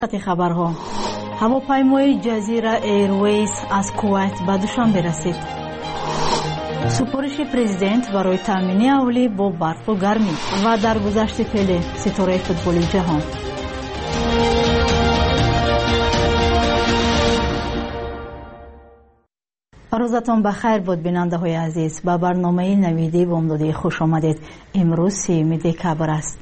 خبرها هواپیمای جزیره ایرویز از کویت به دوشنبه رسید. سپارش پرزیدنت برای تامین اهالی با برق و گرمی و درگذشت پله ستاره فوتبال جهان. روزتان بخیر بود بیننده های عزیز. به برنامه نویدی بامدادی خوش آمدید. امروز 3 دکبر است.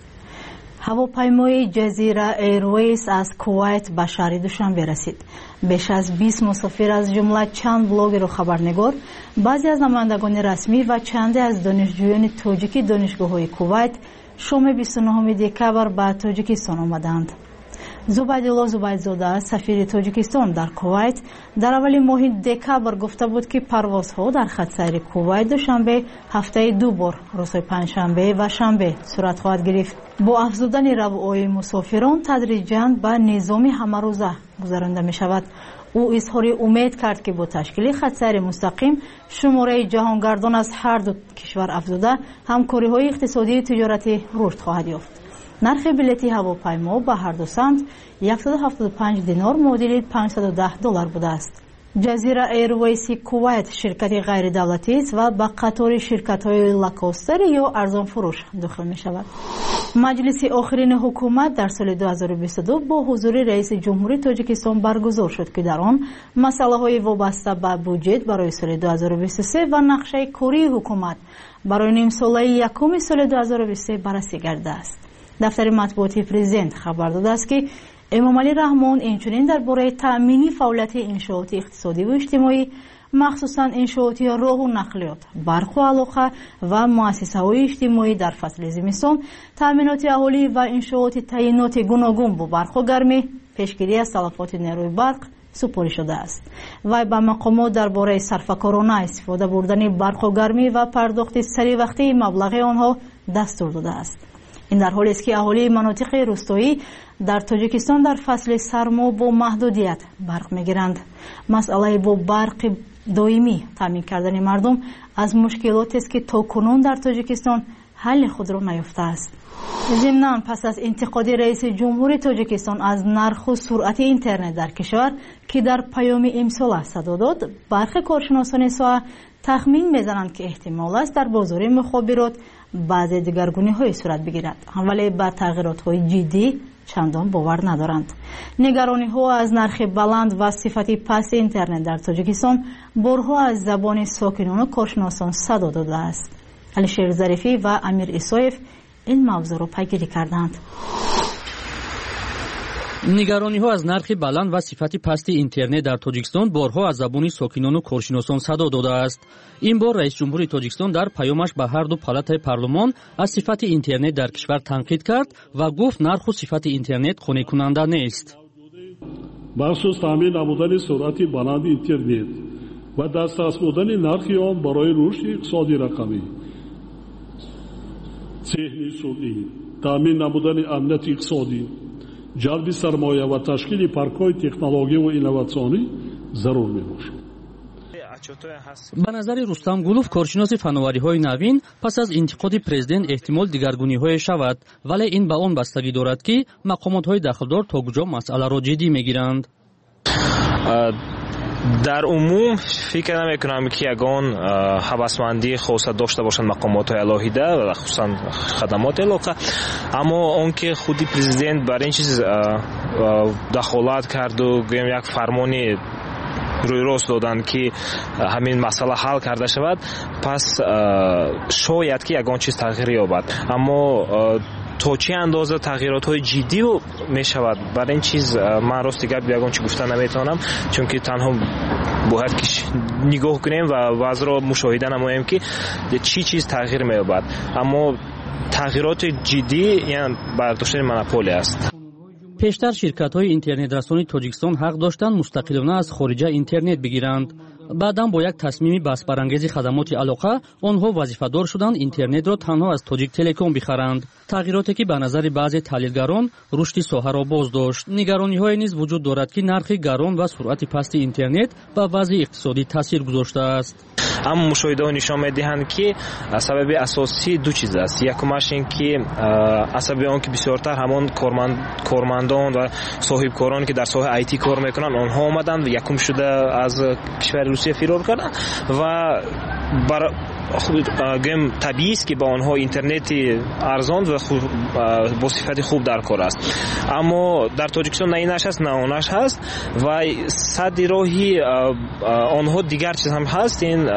هواپیمای جزیره ایرویز از کویت به شهر دوشنبه رسید. بیش از 20 مسافر از جمله چند بلاگر و خبرنگار، بعضی از نمایندگان رسمی و چندی از دانشجویان تاجیکی دانشگاه‌های کویت شام 29 دکبر به تاجیکستان آمدند. زبیدالله زبیدزاده سفیر تاجیکستان در کویت در اول ماه دکبر گفته بود که پروازها در خط سیر کویت دوشنبه هفته 2 بار روزهای پنجشنبه و شنبه صورت خواهد گرفت. با افزودن روای مسافران تدریجاً به نظام همه‌روزه گذرانده می شود. او اظهار امید کرد که با تشکیل خط سیر مستقیم شماره جهانگردان از هر دو کشور افزوده همکاری‌های اقتصادی و تجارتی رشد خواهد یافت. نرخ بلیط هواپیما به هر دو سمت 175 دینار معادل $510 بوده است. جزیره ایرویز کویت شرکت غیر دولتی است و به قطار شرکت‌های لاکوستر یا ارزان فروش داخل می شود. مجلس آخرین حکومت در سال 2022 با حضور رئیس جمهوری تاجیکستان برگزار شد که در آن مسائل وابسته به بودجه برای سال 2023 و نقشه کاری حکومت برای نیم ساله یکم سال 2023 بررسی گردیده است. دفتر مطبوعاتی پرزیدنت خبر داده است که امامعلی رحمان اینچنین درباره تأمین فعالیت انشاءات اقتصادی و اجتماعی مخصوصاً انشاءات راه و نقلیات، برق و علاقه و مؤسسه‌های اجتماعی در فصل زمستان، تأمینات اهالی و انشاءات تعیینات گوناگون با برق و گرمی، پیشگیری از تلفات نیروی برق سپاری شده است. و به مقامات درباره صرفه‌کارانه استفاده بردن برق و گرمی و پرداخت سریع وقتی مبلغ آنها دستور داده است. این در حالی است که اهالی مناطق روستایی در تاجیکستان در فصل سرما با محدودیت برق میگیرند. مسئله با برق دائمی تامین کردن مردم از مشکلاتی است که تاکنون در تاجیکستان حل خود را نیافته است. ضمناً پس از انتقاد رئیس جمهوری تاجیکستان از نرخ و سرعت اینترنت در کشور که در پیام امسال صدا داد، برخی کارشناسان ساحه تخمین میزنند که احتمال است در بازار مخابرات بعضی دگرگونی‌های صورت بگیرد، ولی بر تغییرات‌های جدی چندان باور ندارند. نگرانی‌ها از نرخ بلند و صفت پست اینترنت در تاجیکستان بارها از زبان ساکنان و کارشناسان صدا داده است. علیشیر ظریفی و امیر اسایف این موضوع را پیگیری کردند. نگرانی‌ها از نرخ بلند و صفت پست اینترنت در تاجیکستان بارها از زبان ساکنان و کارشناسان صدا داده است. این بار رئیس جمهوری تاجیکستان در پیامش به هر دو پالاتای پارلمان از صفت اینترنت در کشور تنقید کرد و گفت نرخ و صفت اینترنت قانع کننده نیست. بخصوص تامین نبودن سرعت بلند اینترنت و دسترس بودن نرخ آن برای رشد اقتصادی رقمی، ذهنی سودی، تامین نبودن امنیت اقتصادی، جلب سرمایه و تشکیل پارک‌های تکنولوژی و اینوواسیونی ضرور می‌باشد. به نظر رستم گلوف کارشناس فناوری‌های نوین پس از انتقاد پرزیدنت احتمال دیگرگونی‌های شود، ولی این به آن بستگی دارد که مقامات‌های داخلدار تا کجا مسئله را جدی می‌گیرند. در عموم فکر نمی‌کنم که یگان حواسمندی خاص داشته باشند مقامات الهیده و خصوصا خدمات علاقه، اما اون که خودی پرزیدنت برای این چیز دخالت کرد و گویم یک فرمانی روی راست دادن که همین مسئله حل کرده شود، پس شاید که یگان چیز تغییر یابد، اما تا چه اندازه تغییرات‌های جدی می شود برای این چیز من راست گپ یگان چی گفتن نمیتونم، چون که تنها باید که نگاه کنیم و وضع را مشاهده نماییم که چی چیز تغییر می‌یابد، اما تغییرات جدی یعنی برداشتن مونوپولی است. پیشتر شرکت‌های اینترنت رسانی تاجیکستان حق داشتند مستقلانه از خارجه اینترنت بگیرند. بعداً با یک تصمیم بسپرانگیز خدمات علاقه آنها وظیفه‌دار شدند اینترنت را تنها از تاجیک تلکام بخرند. تغییراتی که به نظر بعضی تحلیلگران رشد ساحه را باز داشت. نگرانی‌های نیز وجود دارد که نرخ گران و سرعت پست اینترنت به وضع اقتصادی تاثیر گذاشته است. اما مشاهده‌ها نشان می‌دهند که سبب اساسی دو چیز است. یکمش این که سبب آن که بسیارتر همان کارمندان و صاحب کاران که در ساحه آیتی کار میکنن آنها آمدند و یکم شده از کشور روسیه فرار کردند و گم طبیعی است که با آنها اینترنت ارزان و با صفت خوب در کار است. اما در تاجیکستان نه اینش هست نه آنش هست و صد راهی آنها دیگر چیز هم هست. این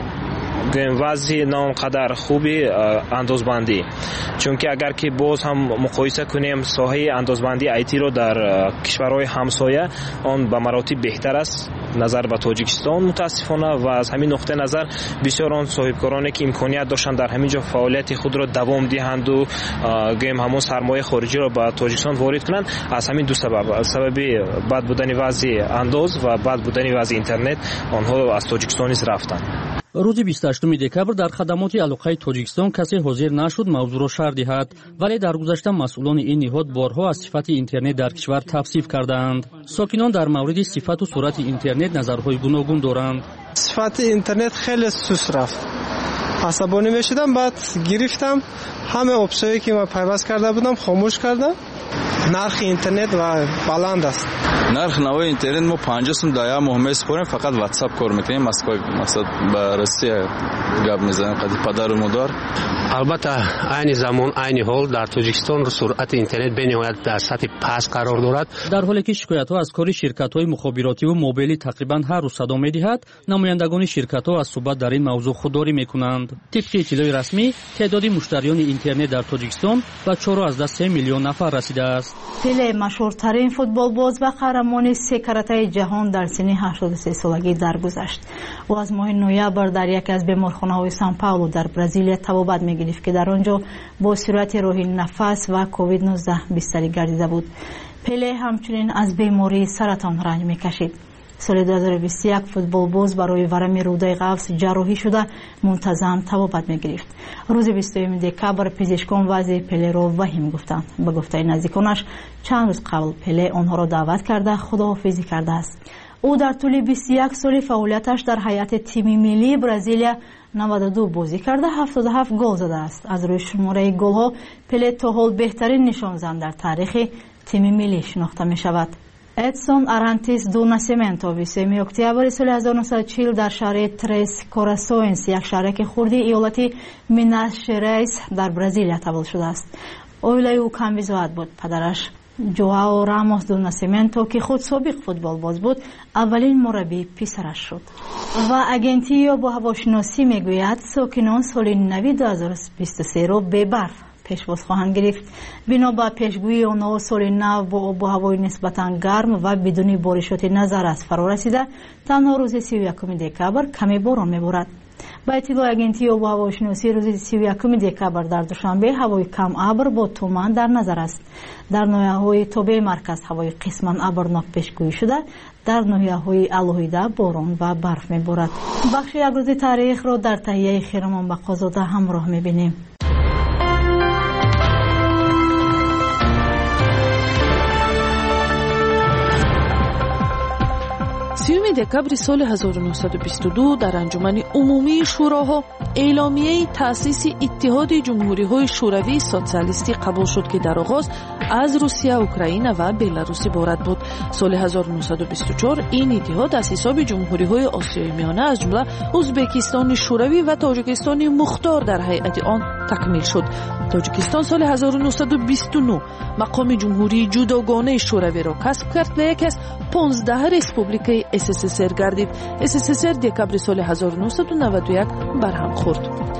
وضع نه آنقدر خوبی اندازبندی، چون که اگر که باز هم مقایسه کنیم ساحه اندازبندی آیتی رو در کشورهای همسایه آن به مراتب بهتر است نظر به تاجیکستان متاسفانه و از همین نقطه نظر بسیار آن صاحبکارانی که امکانیت داشتن در همین جا فعالیت خود را دوام دهند و گیم همون سرمایه خارجی را به تاجیکستان وارد کنند از همین دو سبب بد بودن وضع انداز و بد بودن وضع اینترنت آنها از تاجیکستان رفتند. روز 28 دекابر дар хадамоти алоқаи Тоҷикистон касе ҳозир нашуд мавзӯъро шарҳ диҳад, вале дар гузашта масъулони ин ниҳод борҳо аз сифати интернет дар кишвар тавсиф кардаанд. сокинон дар мавриди сифату суръати интернет назарҳои гуногун доранд. сифати интернет хеле суст рафт. асабонӣ мешудам, баъд гирифтам, ҳама опсиёне ки ман пайваст карда будам хомӯш кардам. нархи интернет ва баланд аст. нархи навои интернет мо 50 сум дар як моҳ месупорем, фақат WhatsApp кор мекунем. Москва мақсад ба Россия гап мезанем, қади падару модар. албатта айни замон айни ҳол дар Тоҷикистон суръати интернет бениҳоят дар сатҳи паст қарор дорад. дар ҳоле ки шикоятҳо аз кори ширкатҳои мухобиротиву мобилӣ тақрибан ҳар рӯз садо медиҳад, намояндагони ширкатҳо аз суҳбат дар ин мавзӯъ худдорӣ мекунанд. тибқи иттилои расмӣ теъдоди муштариёни интернет дар Тоҷикистон ба 4.3 миллион нафар расидааст. пеле машҳуртарин футболбоз ва қаҳрамони се каратаи ҷаҳон дар синни 83 солагӣ даргузашт. ӯ аз моҳи ноябр дар яке аз беморхонаҳои Сан-Паулу дар Бразилия табобат мегирифт ки дар он ҷо бо сурати роҳи нафас ва COVID-19 бистарӣ гардида буд. пеле ҳамчунин аз бемории саратон ранҷ мекашид. соли 2021 футболбоз барои варами рӯдаи ғафс ҷарроҳӣ шуда мунтазам табобат мегирифт. рӯзи 21 декабр пизишкон вазъи пелеро ваҳим гуфтанд. ба гуфтаи наздиконаш чанд рӯз қабл пеле онҳоро даъват карда худоҳофизӣ кардааст. ӯ дар тӯли 21 соли фаъолияташ дар ҳайати тими миллии Бразилия 92 бозӣ карда 77 гол задааст. аз рӯи шумораи голҳо пеле то ҳол беҳтарин нишонзан дар таърихи тими миллӣ шинохта мешавад. Эдсон Арантис ду Насименто 23 октябри соли 1940 дар шаҳри Трес Корасоинс, як шаҳраки хурди иёлати Минас-Жерайс дар Бразилия таваллуд шудааст. оилаи ӯ камбизоат буд. падараш Жоао Рамос ду Насименто ки худ собиқ футболбоз буд, аввалин мураббии писараш шуд. ва агенти ё бо ҳавошиносӣ мегӯяд сокинон соли нави 2023-ро бебарф пешвоз хоҳанд гирифт. бино ба пешгӯии онҳо соли нав бо обу ҳавои нисбатан гарм ва бидуни боришоти назар аз фаро расида танҳо рӯзи 31 декабр каме борон меборад. ба иттилои агентии обу ҳавошиносӣ рӯзи 31 декабр дар душанбе ҳавои кам абр бо туман дар назар аст. дар ноҳияҳои тобеи марказ ҳавои қисман абрнок пешгӯӣ шуда, дар ноҳияҳои алоҳида борон ва барф меборад. бахши якрӯзи таърихро дар таҳияи Хиромон Бақозода ҳамроҳ мебинем. 30 декабри соли 1922 дар анҷумани умумии шӯроҳо эъломияи таъсиси иттиҳоди ҷумҳуриҳои шӯравии социалистӣ қабул шуд, ки дар оғоз аз Русия, Украина ва Беларус иборат буд. соли 1924 ин иттиҳод аз ҳисоби ҷумҳуриҳои Осиёи Миёна аз ҷумла Узбекистони шӯравӣ ва Тоҷикистони мухтор дар ҳайати он такмил шуд. Тоҷикистон соли 1929 мақоми ҷумҳурии ҷудогонаи шӯравиро касб кард ва яке аз 15 республикаи СССР гардид. СССР декабри соли 1991 барҳам хӯрд.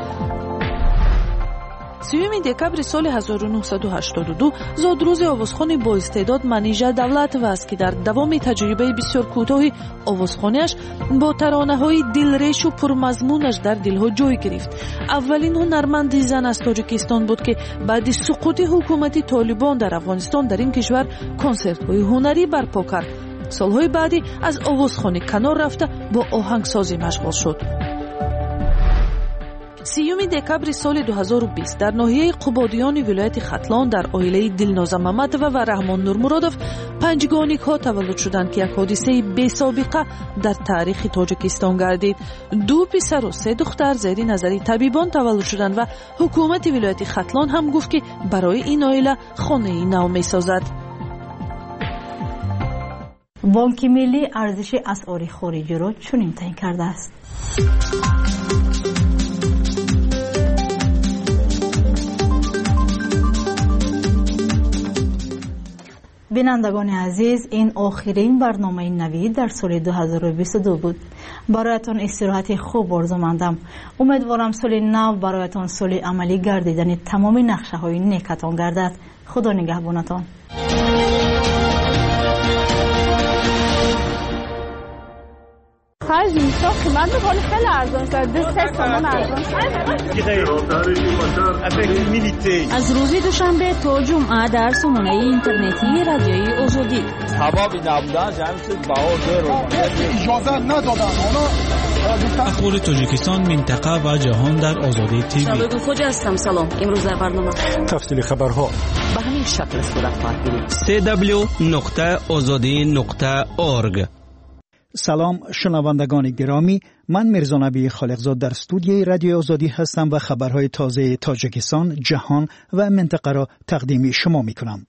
30 декабри соли 1982 зодрӯзи овозхони боистеъдод Манижа Давлатова аст, ки дар давоми таҷрибаи бисёр кӯтоҳи овозхониаш бо таронаҳои дилрешу пурмазмунаш дар дилҳо ҷой гирифт. аввалин ҳунарманди зан аз Тоҷикистон буд, ки баъди суқути ҳукумати Толибон дар Афғонистон дар ин кишвар консертҳои ҳунарӣ барпо кард. солҳои баъдӣ аз овозхонӣ канор рафта бо оҳангсозӣ машғул шуд. 30 دکبر سال 2020 در ناحیه قبادیان ولایت ختلان در عائله دلنازه محمدова و رحمان نورمرادov پنجگانیک‌ها تولد شدند که یک حادثه بی سابقه در تاریخ تاجیکستان گردید. 2 پسر و 3 دختر زیر نظر طبیبان تولد شدند و حکومت ولایت ختلان هم گفت که برای این عائله خانه نو می‌سازد. بانک ملی ارزش اسعار خارجی را چنین تعیین کرده است. بینندگان عزیز، این آخرین برنامه نوید در سال 2022 بود. برایتان استراحت خوب آرزو مندم. امیدوارم سال نو برایتان سال عملی گردیدن تمام نقشه های نیکتان گردد. خدا نگهبانتان. خرج میشه قیمت بخوری خیلی ارزان شد. 2-3 تومان ارزان شد. از روز دوشنبه تا جمعه در سامانه اینترنتی رادیوی آزادی سبب نبودن جمعیت بها اجازه ندادن. اخبار تاجیکستان، منطقه و جهان در آزادی تیوی. شبکه خوج هستم. سلام. امروز در برنامه تفصیل خبرها به همین شکل صورت خواهد گرفت. www.azadi.org. سلام شنوندگان گرامی، من میرزا نبی خالقزاد در استودیوی رادیو آزادی هستم و خبرهای تازه تاجیکستان، جهان و منطقه را تقدیم شما میکنم.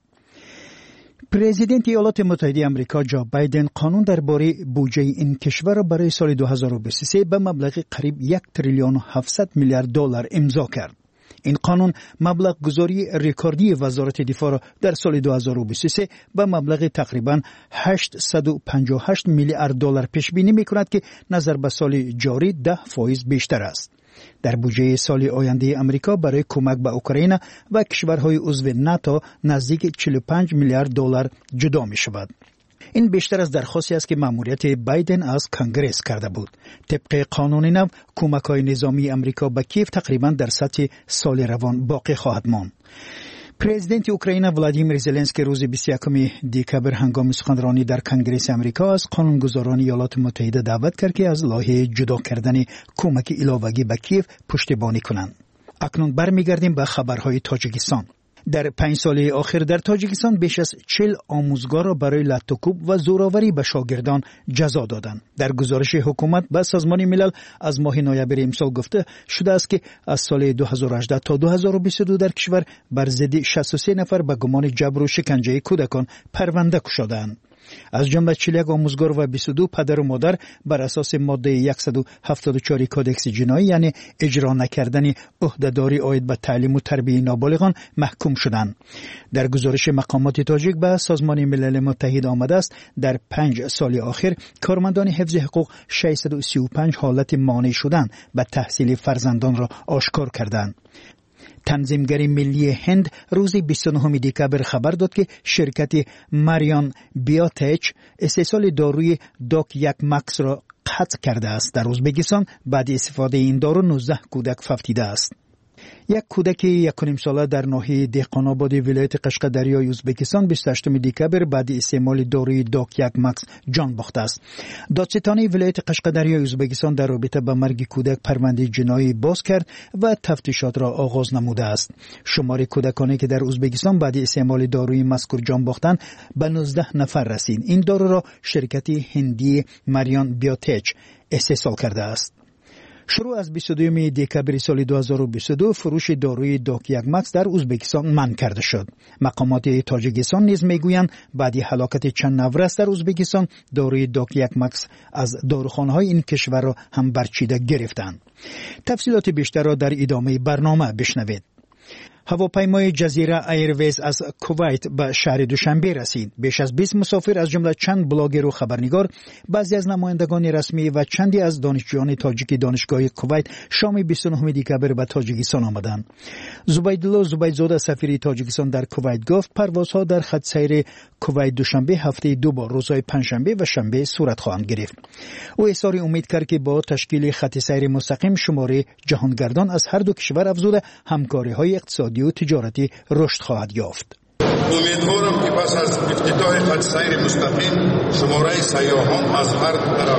پرزیدنت ایالات متحده آمریکا جو بایدن قانون درباره بودجه این کشور را برای سال 2023 به مبلغ قریب 1 تریلیون و 700 میلیارد دلار امضا کرد. این قانون مبلغ گذاری رکوردی وزارت دفاع را در سال 2023 به مبلغ تقریباً 858 میلیارد دلار پیش بینی می‌کند که نظر به سال جاری 10% بیشتر است. در بودجه سال آینده آمریکا برای کمک به اوکراین و کشورهای عضو ناتو نزدیک 45 میلیارد دلار جدا می‌شود. این بیشتر از درخواستی است که مأموریت بایدن از کنگرس کرده بود. طبق قانون نو، کمک‌های نظامی آمریکا به کیف تقریباً در سطح سال روان باقی خواهد ماند. پرزیدنت اوکراین ولادیمیر زلنسکی روز 21 دکبر هنگام سخنرانی در کنگرس آمریکا از قانونگذاران ایالات متحده دعوت کرد که از لایحه جدا کردن کمک علاوه‌ای به کیف پشتیبانی کنند. اکنون برمیگردیم به خبرهای تاجیکستان. در 5 سال آخر در تاجیکستان بیش از 40 آموزگار را برای لطوکوب و زورآوری به شاگردان جزا دادند. در گزارش حکومت به سازمان ملل از ماه نوامبر امسال گفته شده است که از سال 2018 تا 2022 در کشور بر ضد 63 نفر به گمان جبر و شکنجه کودکان پرونده گشودند. از جمله 41 آموزگار و 22 پدر و مادر بر اساس ماده 174 کودکس جنایی یعنی اجرا نکردن عهدهداری عاید به تعلیم و تربیت نابالغان محکوم شدند. در گزارش مقامات تاجیک به سازمان ملل متحد آمده است در 5 سال آخر کارمندان حفظ حقوق 635 حالت مانع شدن به تحصیل فرزندان را آشکار کردند. تنظیمگر ملی هند روز 29 دکبر خبر داد که شرکت ماریان بیوتچ استحصال داروی دوک یک مکس را قطع کرده است. در ازبکستان بعد استفاده این دارو 19 کودک فوتیده است. یک کودک 1.5 ساله در ناحیه دهقان‌آباد ولایت قشقادریای ازبکستان 28 دکبر بعد استعمال داروی دوک یک مکس جان باخته است. دادستان ولایت قشقادریای ازبکستان در رابطه با مرگ کودک پرونده جنایی باز کرد و تفتیشات را آغاز نموده است. شمار کودکانی که در ازبکستان بعد استعمال داروی مذکور جان باختند به 19 نفر رسید. این دارو را شرکت هندی ماریان بیوتچ استحصال کرده است. شروع از 22 دکبر سال 2022 فروش داروی دوک یک مکس در ازبکستان منع کرده شد. مقامات تاجیکستان نیز میگویند بعد هلاکت چند نفر در ازبکستان داروی دوک یک مکس از داروخانه‌های این کشور را هم برچیده گرفتند. تفصیلات بیشتر را در ادامه برنامه بشنوید. هواپیمای جزیره ایرویز از کویت به شهر دوشنبه رسید. بیش از 20 مسافر از جمله چند بلاگر و خبرنگار، بعضی از نمایندگان رسمی و چندی از دانشجویان تاجیک دانشگاه کویت شام 29 دکبر به تاجیکستان آمدند. زبیدالله زبیدزاده سفیر تاجیکستان در کویت گفت پروازها در خط سیر کویت دوشنبه هفته 2 بار روزهای پنجشنبه و شنبه صورت خواهند گرفت. او اظهار امید کرد که با تشکیل خط سیر مستقیم شماره جهانگردان از هر دو کشور افزوده همکاری‌های اقتصادی و تجارتی رشد خواهد یافت. امیدوارم که پس از افتتاح خط سیر مستقیم شماره سیاحان از هر طرف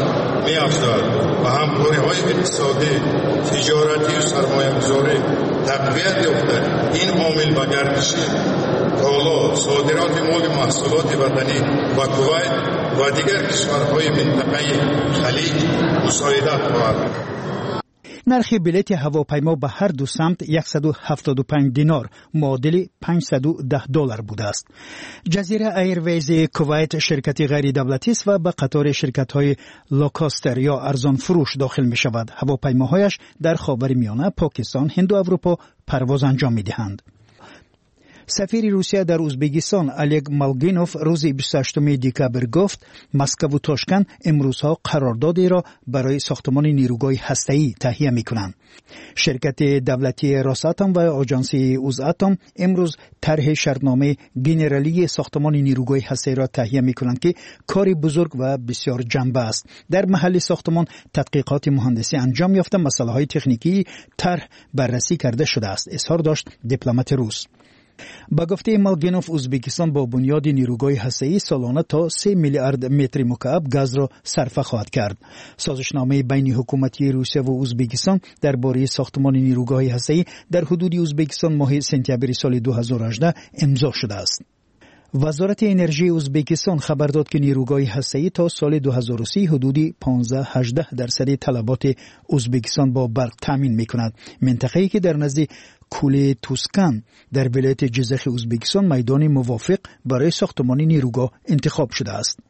می‌افزاید و همکاری‌های اقتصادی، تجارتی و سرمایه‌گذاری تقویت یافته این عامل به گردش کالا، صادرات مال محصولات وطنی و کویت و دیگر کشورهای منطقه خلیج مساعدت خواهد کرد. نرخ بلیط هواپیما به هر دو سمت 175 دینار معادل $510 بوده است. جزیره ایرویز کویت شرکتی غیر دولتی است و به قطار شرکت‌های لوکاستر یا ارزان فروش داخل می شود. هواپیماهایش در خاورمیانه، پاکستان، هند و اروپا پرواز انجام می دهند. سفیر روسیه در ازبکستان الگ مالگینوف روز 28 دکبر گفت مسکو و تاشکند امروزها قراردادی را برای ساختمان نیروگاه هسته‌ای تهیه می‌کنند. شرکت دولتی راساتام و آژانسی اوزاتام امروز طرح شرطنامه گنرالی ساختمان نیروگاه هسته‌ای را تهیه می‌کنند که کاری بزرگ و بسیار جنبه است. در محل ساختمان تحقیقات مهندسی انجام یافته، مسائل تکنیکی طرح بررسی کرده شده است. اظهار داشت دیپلمات روس. با گفته مالگینوف ازبکستان با بنیاد نیروگاه هسته‌ای سالانه تا 3 میلیارد متر مکعب گاز را صرفه خواهد کرد. سازشنامه بین حکومتی روسیه و ازبکستان درباره ساختمان نیروگاه هسته‌ای در حدود ازبکستان ماه سپتامبر سال 2018 امضا شده است. وزارت انرژی ازبکستان خبر داد که نیروگاه هسته‌ای تا سال 2030 حدودی 15-18% طلبات ازبکستان با برق تامین می‌کند. منطقه‌ای که در نزد کوله توسکان در ولایت جزخ ازبکستان میدان موافق برای ساختمان نیروگاه انتخاب شده است.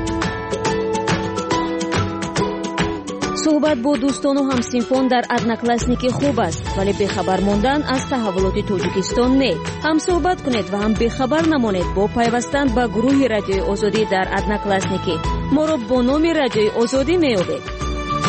صحبت با دوستان و همسینفون در ادناکلاسنیک خوب است، ولی بخبر ماندن از تحولات تاجیکستان نه. هم صحبت کنید و هم بخبر نمانید با پیوستن به گروه رادیوی آزادی در ادناکلاسنیک. ما را با نام رادیوی آزادی میابید.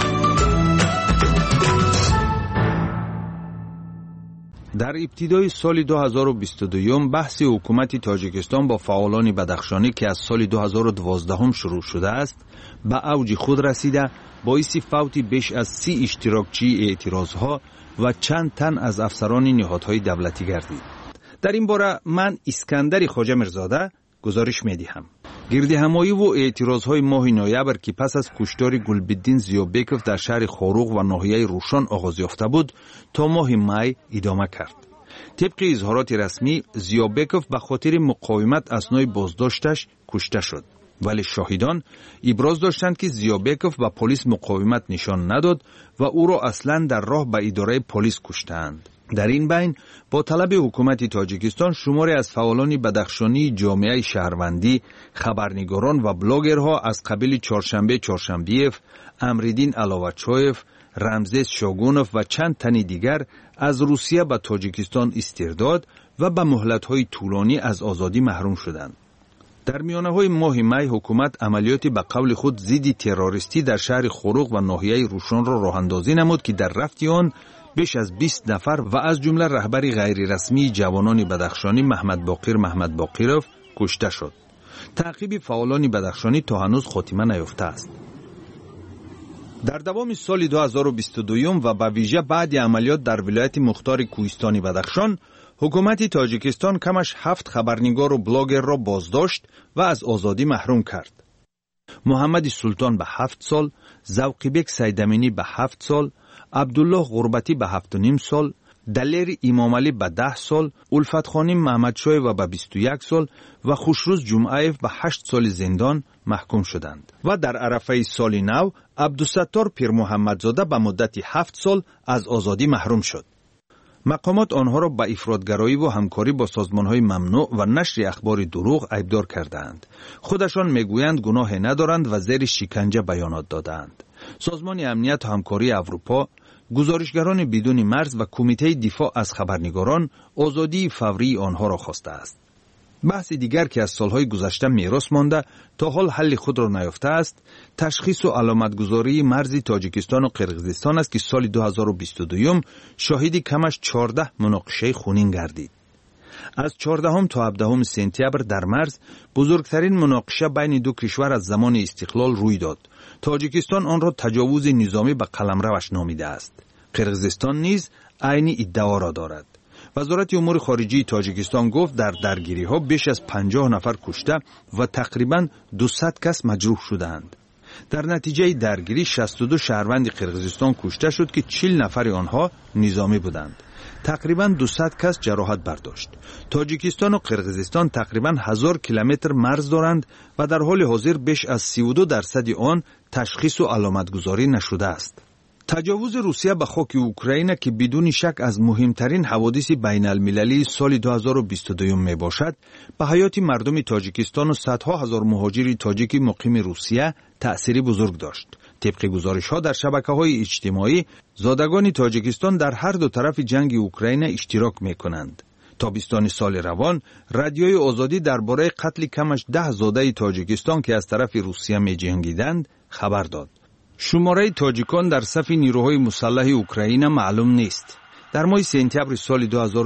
در ابتدای سال 2022 بحث حکومت تاجیکستان با فعالان بدخشانی که از سال 2012 شروع شده است به اوج خود رسیده، باعث فوت بیش از 30 اشتراکچی اعتراضها و چند تن از افسران نهادهای دولتی گردید. در این باره من اسکندر خواجه میرزاده گزارش میدهم. گردهمایی و اعتراضهای ماه نوامبر که پس از کشتار گلبدین زیابکوف در شهر خاروغ و ناحیه روشن آغاز یافته بود تا ماه می ادامه کرد. طبق اظهارات رسمی زیابکوف به خاطر مقاومت اثنای بازداشتش کشته شد، ولی شاهدان ابراز داشتند که زیابکوف به پلیس مقاومت نشان نداد و او را اصلا در راه به اداره پلیس کشتند. در این بین با طلب حکومت تاجیکستان شماری از فعالان بدخشانی جامعه شهروندی، خبرنگاران و بلاگرها از قبیل چهارشنبیف، امریدین علاوچایف، رمزیس شاگونوف و چند تن دیگر از روسیه به تاجیکستان استرداد و به مهلت‌های طولانی از آزادی محروم شدند. در میانه‌های ماه می حکومت عملیاتی به قول خود ضد تروریستی در شهر خاروغ و ناحیه روشن را راه‌اندازی نمود که در رفت آن بیش از 20 نفر و از جمله رهبر غیر رسمی جوانان بدخشانی محمد باقیروف کشته شد. تعقیب فعالان بدخشانی تا هنوز خاتمه نیافته است. در دوام سال 2022 و به ویژه بعد عملیات در ولایت مختار کوهستانی بدخشان، حکومت تاجیکستان کمش 7 خبرنگار و بلاگر را بازداشت و از آزادی محروم کرد. محمد سلطان به 7 سال، ذوقیبک سیدامینی به 7 سال، عبدالله غربتی به 7.5 سال، دلیر امامعلی به 10 سال، الفت خانی محمدشاه و به 21 سال و خوشروز جمعیف به 8 سال زندان محکوم شدند. و در عرفه سال نو عبدالستار پیر محمدزاده به مدت 7 سال از آزادی محروم شد. مقامات آنها را به افراطگرایی و همکاری با سازمان‌های ممنوع و نشر اخبار دروغ ایبدار کردند. خودشان میگویند گناه ندارند و زیر شکنجه بیانات دادند. سازمان امنیت و همکاری اروپا، گزارشگران بدون مرز و کمیته دفاع از خبرنگاران آزادی فوری آنها را خواسته است. بحث دیگر که از سالهای گذشته میراث مانده تا حال حل خود را نیافته است، تشخیص و علامتگذاری مرز تاجیکستان و قرقیزستان است که سال 2022 شاهد کمش 14 مناقشه خونین گردید. از 14 تا 17 سپتامبر در مرز بزرگترین مناقشه بین دو کشور از زمان استقلال روی داد. تاجیکستان آن را تجاوز نظامی به قلمروش نامیده است. قرقیزستان نیز عین ادعا را دارد. وزارت امور خارجه تاجیکستان گفت در درگیری‌ها بیش از 50 نفر کشته و تقریباً 200 کس مجروح شدند. در نتیجه درگیری 62 شهروند قرقیزستان کشته شد که 40 نفر آنها نظامی بودند. تقریباً 200 کس جراحت برداشت. تاجیکستان و قرقیزستان تقریباً 1000 کیلومتر مرز دارند و در حال حاضر بیش از 32% آن تشخیص و علامتگذاری نشده است. تجاوز روسیه به خاک اوکراین که بدون شک از مهمترین حوادث بین المللی سال 2022 می باشد، به حیات مردم تاجیکستان و صدها هزار مهاجر تاجیک مقیم روسیه تأثیری بزرگ داشت. طبق گزارش‌ها در شبکه‌های اجتماعی، زادگان تاجیکستان در هر دو طرف جنگ اوکراین اشتراک می‌کنند. تابستان سال روان، رادیوی آزادی درباره قتل کمش 10 زاده تاجیکستان که از طرف روسیه می‌جنگیدند خبر داد. شماره تاجیکان در صف نیروهای مسلح اوکراین معلوم نیست. در ماه سپتامبر سال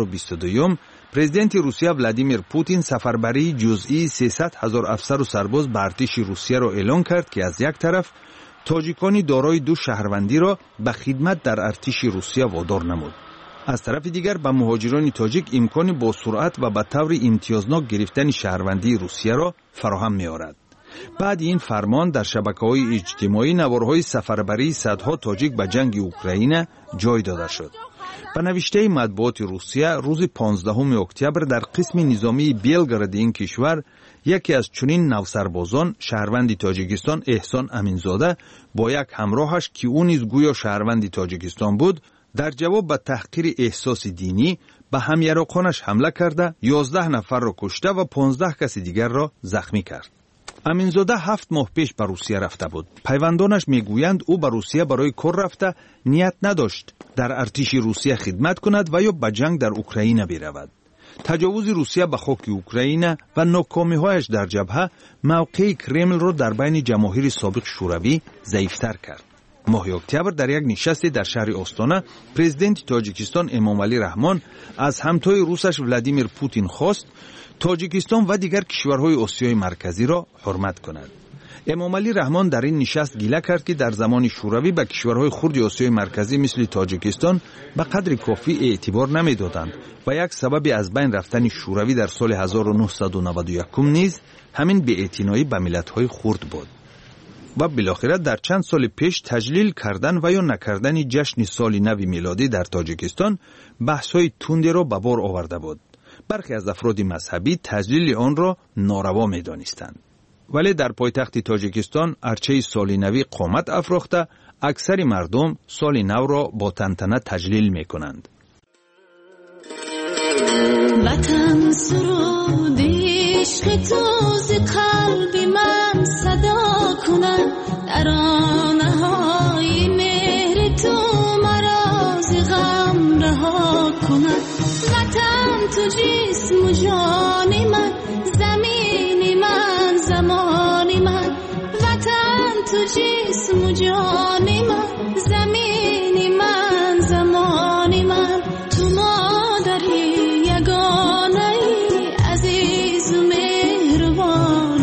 2022 پرزیدنت روسیه ولادیمیر پوتین سفربری جزئی 300,000 افسر و سرباز به ارتش روسیه را اعلام کرد که از یک طرف تاجیکانی دارای 2 شهروندی را به خدمت در ارتش روسیه وادار نمود. از طرف دیگر به مهاجران تاجیک امکان با سرعت و به طور امتیازناک گرفتن شهروندی روسیه را فراهم می‌آورد. بعد این فرمان در شبکه‌های اجتماعی نوارهای سفربری صدها تاجیک به جنگ اوکراین جای داده شد. به نوشته مطبوعات روسیه روز 15 اکتبر در قسم نظامی بیلگراد این کشور یکی از چنین نوسربازان شهروند تاجیکستان احسان امینزاده با یک همراهش که او نیز گویا شهروند تاجیکستان بود، در جواب به تحقیر احساس دینی به همیراقانش حمله کرده 11 نفر را کشته و 15 کس دیگر را زخمی کرد. امینزاده 7 ماه پیش به روسیه رفته بود. پیوندانش میگویند او به روسیه برای کار رفته، نیت نداشت در ارتش روسیه خدمت کند و یا به جنگ در اوکراین برود. تجاوز روسیه به خاک اوکراین و ناکامی‌هایش در جبهه موقع کرمل را در بین جماهیر سابق شوروی ضعیف‌تر کرد. ماه اکتبر در یک نشست در شهر آستانه، پرزیدنت تاجیکستان امامعلی رحمان از همتای روسش ولادیمیر پوتین خواست تاجیکستان و دیگر کشورهای آسیای مرکزی را حرمت کند. امامعلی رحمان در این نشست گله کرد که در زمان شوروی به کشورهای خرد آسیای مرکزی مثل تاجیکستان به قدر کافی اعتبار نمیدادند و یک سبب از بین رفتن شوروی در سال 1991 نیز همین بی‌اعتنایی به ملت‌های خرد بود. و بالاخره در چند سال پیش تجلیل کردن و یا نکردن جشن سال نو میلادی در تاجیکستان بحث‌های تندی را به بار آورده بود. برخی از افراد مذهبی تجلیل آن را ناروا می‌دانستند. ولی در پایتخت تاجیکستان ارچه سال نوی قامت افراخته، اکثر مردم سال نو را با تنتنه تجلیل می‌کنند. وطن سرود عشق تو ز قلب من صدا کند، ترانه‌های مهر تو مرا ز غم رها کند. وطن تو جسم و جان من، زمین من زمان من. وطن تو جسم و جان من، زمین من زمان من. تو مادری یگانه ای، عزیز و مهربان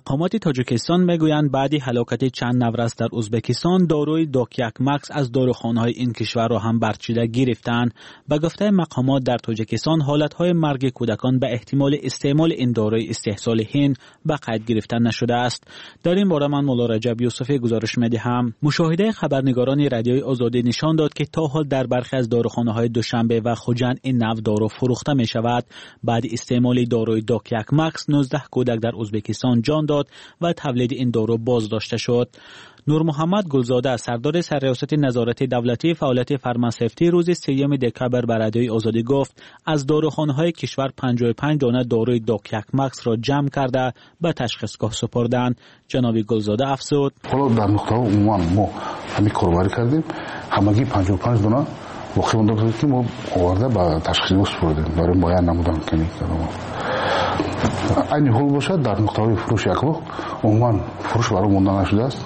مقامات تاجیکستان میگویند بعد هلاکت چند نورس در ازبکستان داروی دوکیک مکس از داروخانه‌های این کشور را هم برچیده گرفتند. به گفته مقامات در تاجیکستان حالت‌های مرگ کودکان به احتمال استعمال این داروی استحصال هند به قید گرفته نشده است. در این باره من مولا رجب یوسفی گزارش می‌دهم. مشاهده خبرنگاران رادیوی آزادی نشان داد که تا حال در برخی از داروخانه‌های دوشنبه و خوجند این نوع دارو فروخته می‌شود. بعد استعمال داروی دوکیک مکس 19 کودک در ازبکستان جان داد و تولید این دارو بازداشته شد. نور محمد گلزاده سردار سرریاست نظارت دولتی فعالیت فارماسفتی روز 3 دکامبر به رادیوی آزادی گفت از داروخانه‌های کشور 55 دانه داروی دوکیک مکس را جمع کرده به تشخیصگاه سپردند. جناب گلزاده افزود: حالا در نقطه عموما ما همین کاربری کردیم، همگی 55 دانه واقعا مونده که ما آورده به تشخیص سپردیم برای معاینه نمودن کنیم. این حال باشد در نقطه فروش یک وقت عموما فروش برای مونده نشده است.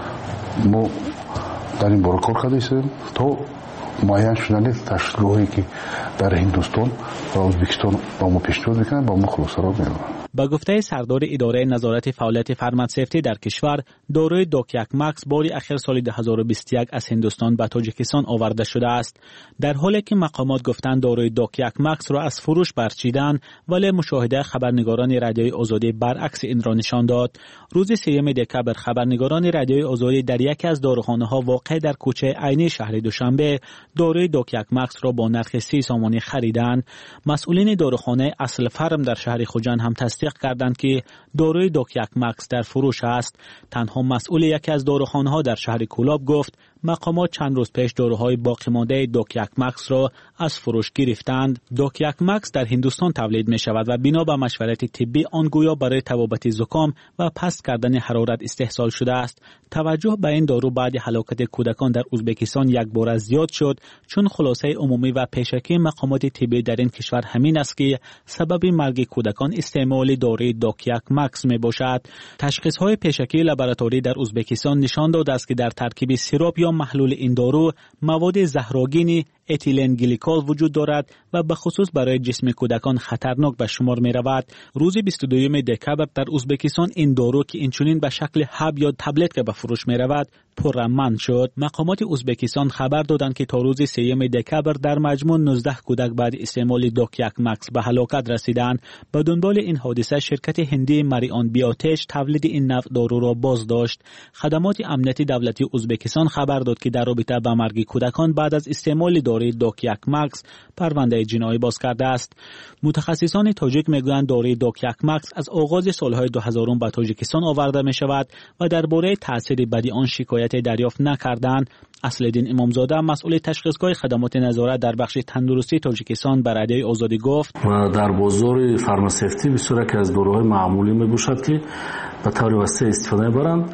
ما در این باره کار کرده ایستیم تا معین شدن تشخیصگاهی که در هندوستان و ازبکستان با ما پیشنهاد میکنن با ما خلاصه را میدن. با گفته سردار اداره نظارت فعالیت فارماسفتی در کشور، داروی دوکیک مکس باری اخیر سال 2021 از هندوستان به تاجیکستان آورده شده است. در حالی که مقامات گفتند داروی دوکیک مکس را از فروش برچیدن، ولی مشاهده خبرنگاران رادیوی آزادی برعکس این را نشان داد. روز 3 دکامبر خبرنگاران رادیوی آزادی در یکی از داروخانه‌ها واقع در کوچه عینی شهر دوشنبه داروی دوکیک مکس را با نرخ 30 سامانی خریدند. مسئولین داروخانه اصل فرم در شهر خوجند هم تصدیق کردند که داروی دوکیک مکس در فروش است. تنها مسئول یکی از داروخانه‌ها در شهر کولاب گفت مقامات چند روز پیش داروهای باقی مانده دوکیک مکس را از فروش گرفتند. دوکیک مکس در هندوستان تولید می شود و بنا به مشورت طبی آن گویا برای تبابت زکام و پست کردن حرارت استحصال شده است. توجه به این دارو بعد هلاکت کودکان در ازبکستان یک بار زیاد شد، چون خلاصه عمومی و پیشکی مقامات طبی در این کشور همین است که سبب مرگ کودکان استعمال داروی دوکیک مکس می باشد. تشخیص های پیشکی لابراتوری در ازبکستان نشان داده است که در ترکیب سیروپ یا محلول این دارو مواد زهرآگین اتیلن گلیکول وجود دارد و به خصوص برای جسم کودکان خطرناک به شمار می رود. روز 22 دکامبر در ازبکستان این دارو که اینچنین به شکل حب یا تبلت که به فروش می رود پرامن شد. مقامات ازبکستان خبر دادند که تا روز 3 دکامبر در مجموع 19 کودک بعد استعمال دوکیک مکس به هلاکت رسیدند. به دنبال این حادثه شرکت هندی مریان بیاتش تولید این نوع دارو را بازداشت. خدمات امنیتی دولتی ازبکستان خبر داد که در رابطه با مرگ کودکان بعد از استعمال داروی دوکیک مکس پرونده جنایی باز کرده است. متخصصان تاجیک میگویند داروی دوکیک مکس از آغاز سالهای 2000 به تاجیکستان آورده می شود و درباره تاثیر بدی آن شکایت دریافت نکردند. اصلالدین امامزاده مسئول تشخیصگاه خدمات نظارت در بخش تندرستی تاجیکستان به رادیوی آزادی گفت و در بازار فارماسفتی بسیاری که از داروهای معمولی میباشد که به طور وسیع استفاده میبرند.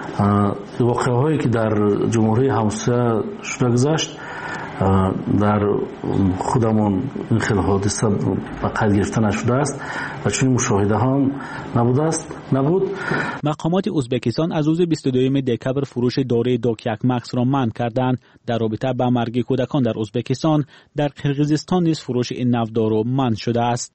واقعهایی که در جمهوری همسایه شده گذشت در خودمون این خیلی حادثه به قید گرفته نشده است و چون مشاهده هم نبود. مقامات ازبکستان از روز 22 دکامبر فروش داروی دوکیک مکس را منع کردند. در رابطه با مرگ کودکان در ازبکستان در قرقیزستان نیز فروش این نوع دارو منع شده است.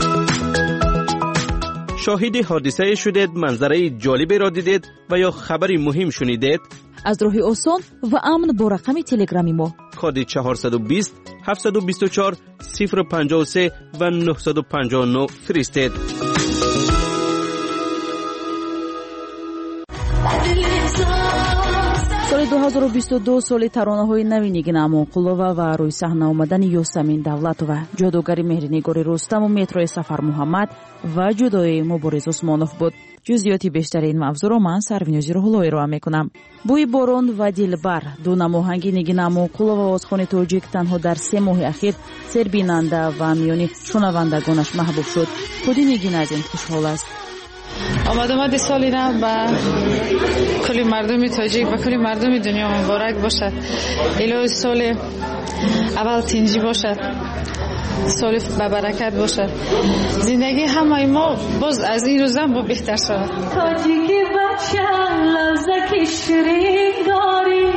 شاهد حادثه شدید، منظره جالبی را دیدید و یا خبری مهم شنیدید؟ از راه آسان و امن با رقم تلگرامی ما کد 420 724 053 و 959 فرستید. سال 2022 سال таронаҳои нави Нигина Амонқулова ва рӯи саҳна омадани Ёсамин Давлатова, ҷодугари Меҳринигори Рустаму метрои Сафар Муҳаммад ва ҷудоии Муборез Усмонов буд. ҷузъиёти бештари ин мавзӯъро ман Сарвинози Рӯҳулло ироа мекунам. бӯи борон ва дилбар ду намоҳанги Нигина Амонқулова овозхони тоҷик танҳо дар 3 моҳи ахир сербинанда ва миёни шунавандагонаш маҳбуб шуд. худи Нигина аз ин хушҳол аст. آمد سالی نو به کلی مردم تاجیک و کلی مردم دنیا مبارک باشد. الهی سال اول تنجی باشد، سال به برکت باشد، زندگی همه ما باز از این روزم با بهتر شود. تاجیکی بچه لحظه که شیرین داری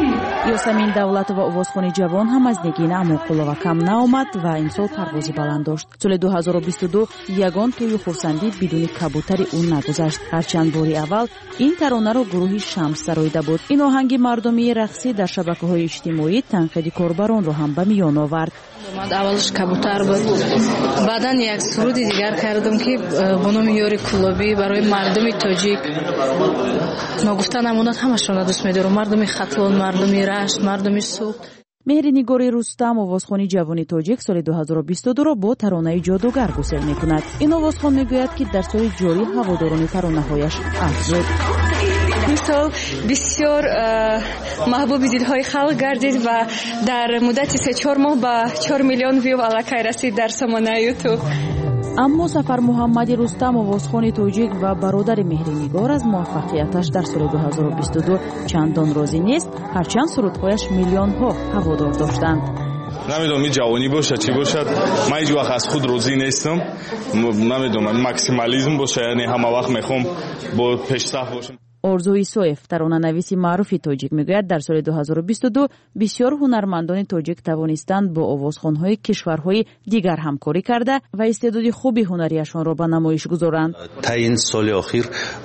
یاسمین давлатова овозхони ҷавон ҳам аз Нигина Амоқулова кам наомад ва имсол парвози баланд дошт. Соли 2022 ягон тӯю хурсандӣ бидуни кабутари ӯ нагузашт. Ҳарчанд бори аввал ин таронаро гурӯҳи Шамс сароида буд. Ин оҳанги мардумии рақсӣ дар шабакаҳои иҷтимоӣ танқиди корбаронро ҳам ба миён овард. аввалш кабутар буд, баъдан як суруди дигар кардам ки бо номи ёри кулобӣ барои мардуми тоҷик. ногуфта намонад ҳамашонро дӯст медорам. мардуми хатлон, мардуми рашт, мардуми суғ. Меҳри Нигори Рустам овозхони ҷавони тоҷик соли 2022-ро бо таронаи ҷодугар гусел мекунад. Ин овозхон мегӯяд ки дар соли ҷорӣ ҳаводорони таронаҳояш афзуд. имсол бисёр маҳбуби дилҳои халқ гардид ва дар муддати 3-4 моҳ ба 4 миллион виw аллакай расид дар сомонаи ютуб. аммо Сафар Муҳаммади Рустам овозхони тоҷик ва бародари Меҳри Нигор аз муваффақияташ дар соли 2022 чандон розӣ нест, ҳарчанд сурудҳояш миллионҳо ҳаводор доштанд. намедонам ин ҷавонӣ бошад чӣ бошад, ман ҳеҷ вақт аз худ розӣ нестам. намедонам максимализм бошад, яъне ҳама вақт мехом бо пешсаф бошам. Орзу Исоев, таронанависи маъруфи тоҷик, мегӯяд дар соли 2022 бисёр ҳунармандони тоҷик тавонистанд бо овозхонҳои кишварҳои дигар ҳамкорӣ карда ва истеъдоди хуби ҳунарияшонро ба намоиш гузоранд. та ин соли охир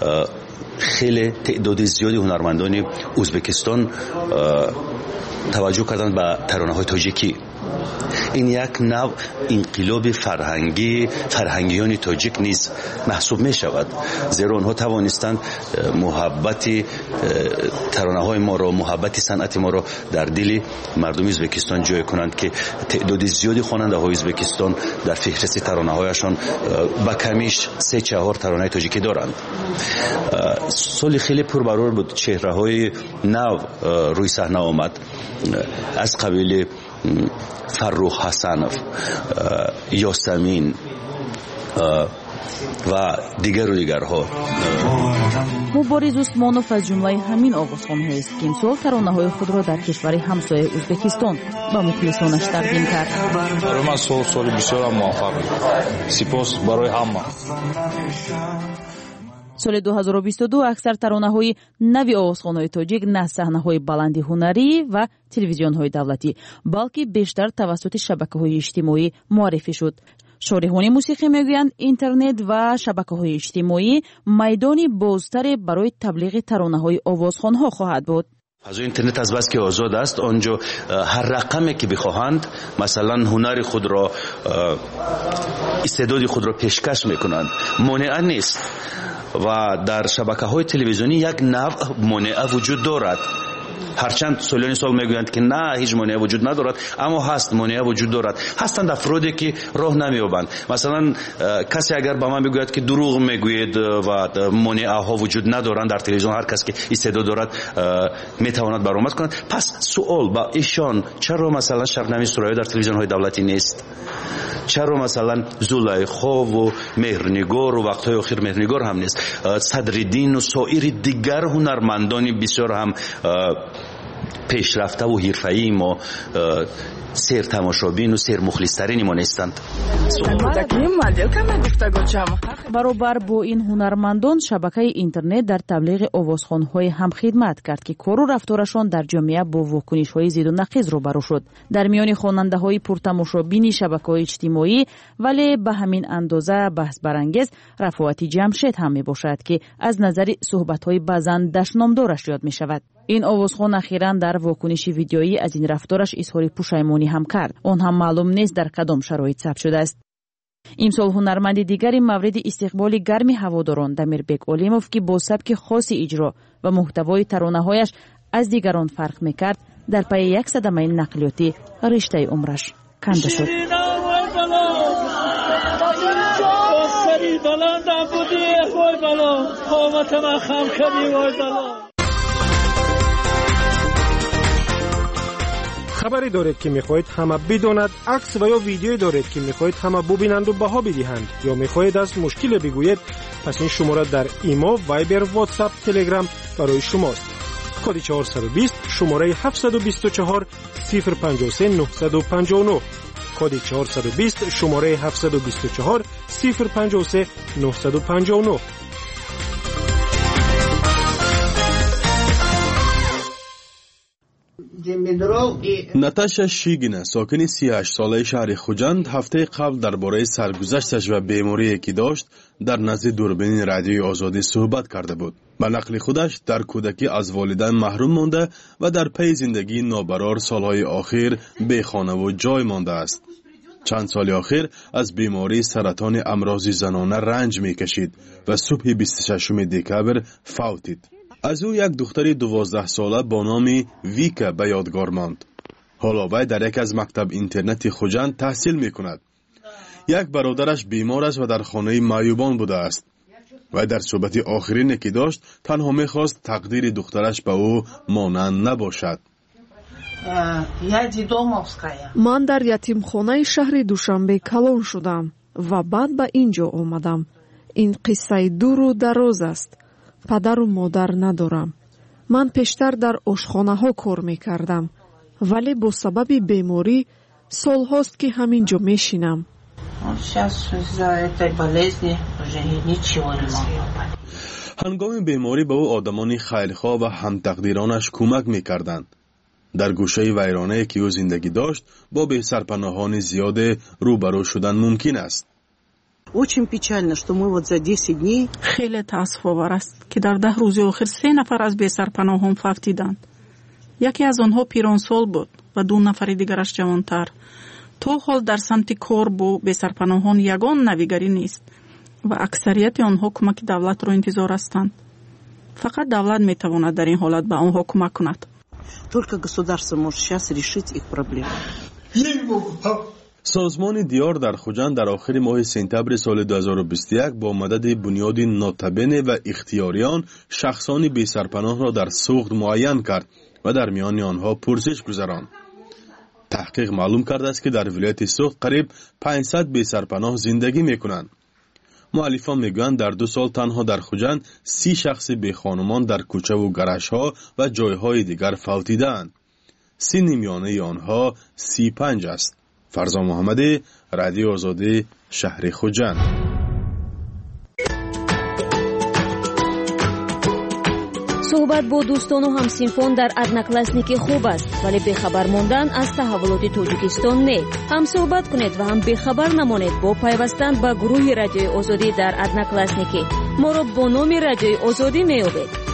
хеле теъдоди зиёди ҳунармандони Ӯзбекистон таваҷҷӯҳ карданд ба таронаҳои тоҷикӣ. ин як нав инқилоби фарҳангиёни тоҷик низ маҳсуб мешавад, зеро онҳо тавонистанд муҳаббати таронаҳои моро, муҳаббати санъати моро дар дили мардуми Ӯзбекистон ҷой кунанд ки теъдоди зиёди хонандаҳои Ӯзбекистон дар феҳристи таронаҳояшон ба камиш 3-4 таронаи тоҷикӣ доранд. соли хеле пурбарор буд, чеҳраҳои нав рӯи саҳна омад аз қабили Фаррух Ҳасанов, Ёсамин ва дигару дигарҳо. Мубориз Усмонов аз ҷумлаи ҳамин овозхонҳоест ки имсол таронаҳои худро дар кишвари ҳамсояи Ӯзбекистон ба мухлисонаш тақдим кард. барои ман соли бисёр муваффақ. сипос барои ҳама. соли 2022 аксар таронаҳои нави овозхонҳои тоҷик на саҳнаҳои баланди ҳунарӣ ва телевизионҳои давлатӣ, балки бештар тавассути шабакаҳои иҷтимоӣ муаррифӣ шуд. шориҳони мусиқӣ мегӯянд интернет ва шабакаҳои иҷтимоӣ майдони бозтаре барои таблиғи таронаҳои овозхонҳо хоҳад буд. фазои интернет аз бас ки озод аст, онҷо ҳар рақаме ки бихоҳанд, масалан ҳунари худро, истеъдоди худро пешкаш мекунанд. монеа нест ва дар шабакаҳои телевизионӣ як нав монеа вуҷуд дорад. ҳарчанд солиёни сол мегӯянд ки на, ҳеҷ монеа вуҷуд надорад, аммо ҳаст, монеа вуҷуд дорад. ҳастанд афроде ки роҳ намеёбанд. масалан касе агар ба ман бигӯяд ки дурӯғ мегӯед ва монеаҳо вуҷуд надоранд дар телевизион, ҳар кас ки истеъдод дорад метавонад баромад кунад. пас суол ба ишон, чаро масалан Шабнами Сурайё дар телевизионҳои давлатӣ нест? чаро масалан Зулайхову Меҳрнигору вақтҳои охир Меҳрнигор ҳам нест? Садриддину соири дигар ҳунармандони бисёр ҳам пешрафтаву ҳирфаии мо сертамошобину сермухлистарини мо нестанд. баробар бо ин ҳунармандон шабакаи интернет дар таблиғи овозхонҳое ҳам хидмат кард ки кору рафторашон дар ҷомеа бо вокунишҳои зидду нақиз рӯбарӯ шуд. дар миёни хонандаҳои пуртамошобини шабакаҳои иҷтимоӣ вале ба ҳамин андоза баҳсбарангез Рафоати Ҷамшед ҳам мебошад ки аз назари суҳбатҳои базандаш номдораш ёд мешавад. ин овозхон ахиран дар вокуниши видеоӣ аз ин рафтораш изҳори пушаймонӣ ҳам кард. он ҳам маълум нест дар кадом шароит сабт шудааст. имсол ҳунарманди дигари мавриди истиқболи гарми ҳаводорон Дамирбек Олимов ки бо сабки хоси иҷро ва муҳтавои таронаҳояш аз дигарон фарқ мекард, дар пайи як садамаи нақлиётӣ риштаи умраш канда шуд. خبری دارید که میخواهید همه بداند، عکس و یا ویدیویی دارید که میخواهید همه ببینند و بها بدهند، یا میخواهید از مشکل بگویید، پس این شماره در ایما، وایبر، واتساپ، تلگرام برای شماست. کد 420 شماره 724 053 959. کد 420 شماره 724 053 959. наташа шигина сокини 38 солаи шаҳри хуҷанд ҳафтаи қабл дар бораи саргузашташ ва беморие ки дошт дар назди дурбини радиои озодӣ суҳбат карда буд. ба нақли худаш дар кӯдакӣ аз волидайн маҳрум монда ва дар пайи зиндагии нобарор солҳои охир бехонаву ҷой мондааст. чанд соли охир аз бемории саратони амрози занона ранҷ мекашид ва субҳи 26 декабр фавтид. аз ӯ як духтари 12 сола бо номи Вика ба ёдгор монд. ҳоло вай дар яке аз мактаб интернати хуҷанд таҳсил мекунад. як бародараш бемор аст ва дар хонаи маъюбон будааст. вай дар суҳбати охирине ки дошт танҳо мехост тақдири духтараш ба ӯ монанд набошад. ман дар ятимхонаи шаҳри Душанбе калон шудам ва баъд ба ин ҷо омадам. ин қиссаи дуру дароз аст. падару модар надорам. ман пештар дар ошхонаҳо кор мекардам, вале бо сабаби беморӣ солҳост ки ҳамин ҷо мешинам. ҳангоми беморӣ ба ӯ одамони хайлхоҳ ва ҳамтақдиронаш кӯмак мекарданд. дар гӯшаи вайронае ки ӯ зиндагӣ дошт бо бесарпаноҳони зиёде рӯбарӯ шудан мумкин аст. Очень печально, что мы вот за 10 дней... خیلی تأسف‌آور است که در 10 روز آخر 3 نفر از بی‌سرپناهان فوتیدند. یکی از آنها پیرانسال بود و 2 نفر دیگرش جوانتر. تا حال در سمت کار با بی‌سرپناهان یگان نویگری نیست و اکثریت آنها کمک دولت را انتظار هستند. فقط دولت میتواند در این حالت به آنها کمک کند. Только государство может сейчас решить их проблемы. سازمان دیار در خوجند در آخر ماه سپتامبر سال 2021 با مدد بنیاد ناتبین و اختیاریان شخصان بی سرپناه را در سوخت معین کرد و در میان آنها پرسش گذراند. تحقیق معلوم کرده است که در ولایت سوخت قریب 500 بی سرپناه زندگی میکنند. مؤلفان میگویند در 2 سال تنها در خوجند 30 شخص بی خانمان در کوچه و گرش‌ها و جایهای دیگر فوتیدند. سن میانه آنها 35 است. فرزا محمدی، رادیو آزادی، شهر خوجند. صحبت با دوستان و همسینفون در ادناکلاسنیکی خوب است، ولی بخبر موندن از تحولات تاجیکستان نه. هم صحبت کنید و هم بخبر نمانید با پیوستن به گروه رادیوی آزادی در ادناکلاسنیکی. ما را با نام رادیوی آزادی میابید.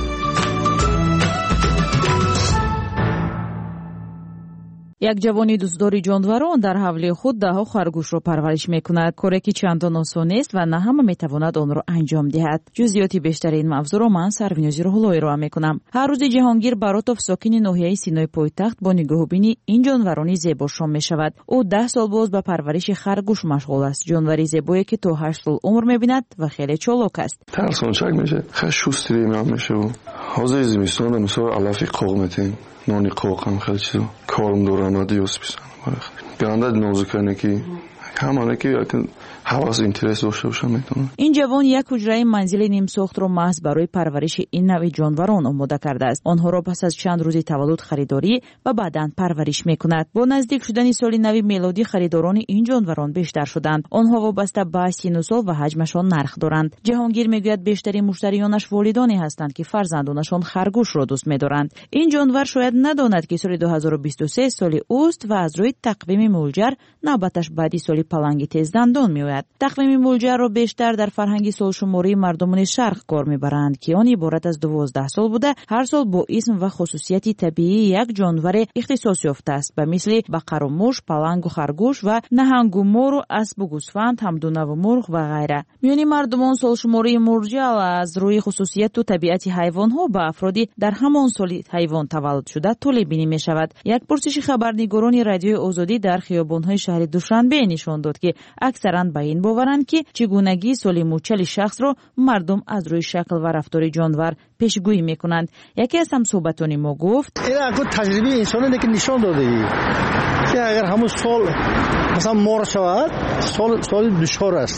як ҷавони дӯстдори ҷонварон дар ҳавли худ даҳо харгӯшро парвариш мекунад. коре ки чандон осон нест ва на ҳама метавонад онро анҷом диҳад. ҷузъиёти бештари ин мавзӯъро ман Сарвинози Рӯҳуллоӣ роҳ мекунам. ҳар рӯзи Ҷаҳонгир Баротов сокини ноҳияи Синои пойтахт бо нигоҳубини ин ҷонварони зебо шом мешавад. ӯ 10 сол боз ба парвариши харгӯш машғул аст. ҷонвари зебое ки то 8 сол умр мебинад ва хеле чолок аст. тарсончак меша, хеле шустри меша. ҳозир зимистон мисол алафи қоқ метем. нони қоқ ҳам хеле чизо корм дорам радиос писам. ганда нозукане ки ҳамане ки ҳавас интерес дошта бошам метавонам. ин ҷавон як ҳуҷраи манзили нимсохтро маҳз барои парвариши ин навъи ҷонварон омода кардааст. онҳоро пас аз чанд рӯзи таваллуд харидорӣ ва баъдан парвариш мекунад. бо наздик шудани соли нави мелодӣ харидорони ин ҷонварон бештар шуданд. онҳо вобаста ба сину сол ва ҳаҷмашон нарх доранд. ҷаҳонгир мегӯяд бештари муштарионаш волидоне ҳастанд ки фарзандонашон харгӯшро дӯст медоранд. ин ҷонвар шояд надонад ки соли 2023 соли ӯст ва аз рӯи тақвими мулҷар навбаташ баъди соли паланги тез дандон меояд. тақвими мулҷарро бештар дар фарҳанги солшумории мардумони шарқ кор мебаранд ки он иборат аз 12 сол буда ҳар сол бо исм ва хусусияти табиии як ҷонваре ихтисос ёфтааст ба мисли бақару муш, палангу харгӯш ва наҳангу мору аспу гӯсфанд, ҳамдунаву мурғ ва ғайра. миёни мардумон солшумории мурҷал аз рӯи хусусияту табиати ҳайвонҳо ба афроди дар ҳамон соли ҳайвон таваллуд шуда толебинӣ мешавад. як пурсиши хабарнигорони радиои озодӣ дар хиёбонҳои шаҳри Душанбе нишон дод ки аксаран ба ин боваранд ки чӣ гунагии соли мӯчали шахсро мардум аз рӯи шакл ва рафтори ҷонвар пешгӯӣ мекунанд. яке аз ҳамсуҳбатони мо гуфт: ин таҷрибаи инсоне ки нишон додагӣ ки агар ҳамун сол масалан мор шавад, соли душвор аст.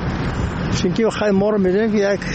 чунки мор медонем ки як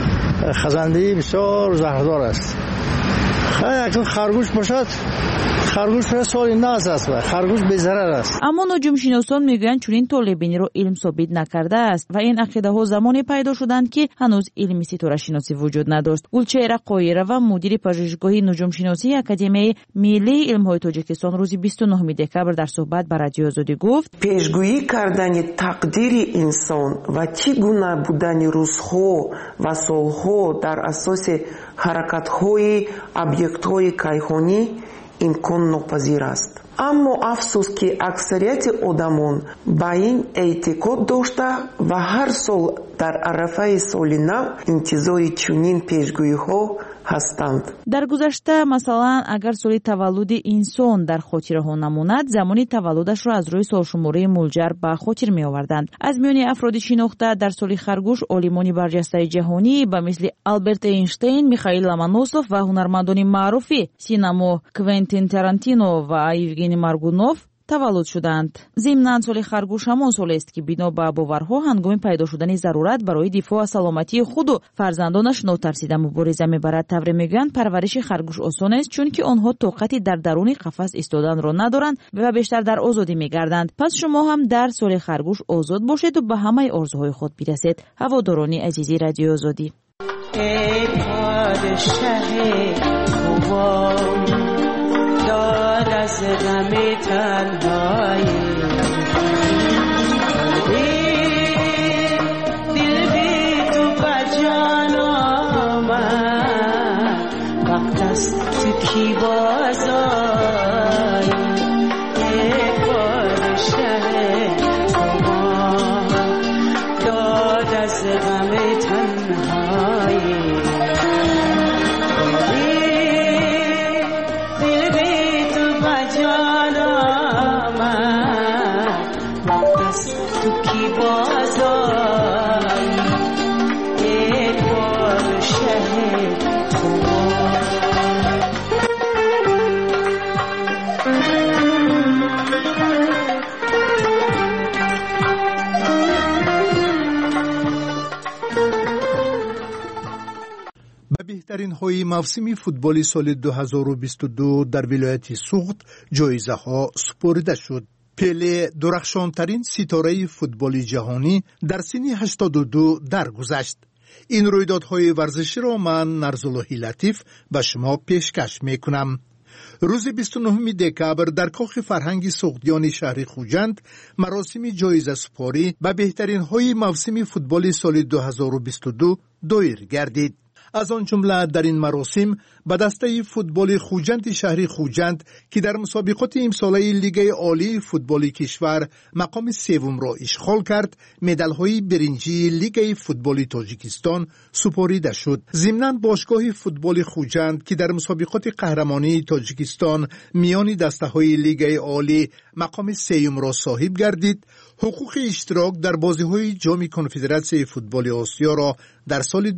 хазандаи бисёр заҳрдор аст. харгӯш бошад, خرگوش سال ناز است و خرگوش بی‌ضرر است. اما نجومشناسان میگویند چنین طالبینی را علم ثابت نکرده است و این عقیده ها زمانی پیدا شدند که هنوز علمی ستاره شناسی وجود نداشت. گلچهره قایره و مدیر پژوهشگاه نجومشناسی اکادمی ملی علم‌های تاجیکستان روز 29 دکبر در صحبت با رادیو آزادی گفت: پیشگویی کردن تقدیر انسان و چگونه بودن روزها و سالها در اساس حرکت‌های ابیکت‌های کیهانی امکان ناپذیر است. اما افسوس که اکثریت آدمان با این اعتقاد داشته و هر سال در عرفه سال نو انتظار چنین پیشگویی‌ها هستند. در گذشته مثلا اگر سال تولد انسان در خاطره ها نماند، زمانی تولدش را از روی سالشماره ملجر به خاطر می آوردند. از میان افراد شناخته در سال خرگوش عالمان برجسته جهانی به مثل آلبرت اینشتین، میخائیل لومونوسوف و هنرمندان معروف سینما کوئنتین تارانتینو و یوگنی مارگونوف تولد شدند. ضمناً سال خرگوش همان سال است که بنا به باورها هنگام پیدا شدن ضرورت برای دفاع از سلامتی خود و فرزندانش ناترسیده مبارزه میبرد. طوری میگویند پرورش خرگوش آسان است چون که آنها طاقتی در درون قفس ایستادن را ندارند و بیشتر در آزادی میگردند. پس شما هم در سال خرگوش آزاد باشید و به همه آرزوهای خود برسید. هواداران عزیزی رادیو آزادی. ای پادشاه خوبان داد از غم تنهایی دل بی تو بجان آمد وقت است تو کی بازایی ای پادشه خوبان داد از غم تنهایی بهترین های موسم فوتبال سال 2022 در ولایت سوخت جایزه ها سپرده شد. پله درخشانترین ستاره فوتبال جهانی در سن 82 درگذشت. این رویدادهای ورزشی را من نرزالله لطیف به شما پیشکش میکنم. روز 29 دکبر در کاخ فرهنگ سوختیان شهر خوجند مراسم جایزه سپاری به بهترین های موسم فوتبال سال 2022 دایر گردید. از آن جمله در این مراسم به دسته فوتبال خوجند شهر خوجند که در مسابقات امساله لیگ عالی فوتبال کشور مقام سوم را اشغال کرد، مدال‌های برنجی لیگ فوتبال تاجیکستان سپرده شد. ضمناً باشگاه فوتبال خوجند که در مسابقات قهرمانی تاجیکستان میان دسته‌های لیگ عالی مقام سوم را صاحب گردید، حقوق اشتراک در بازی‌های جام کنفدراسیون فوتبال آسیا را در سال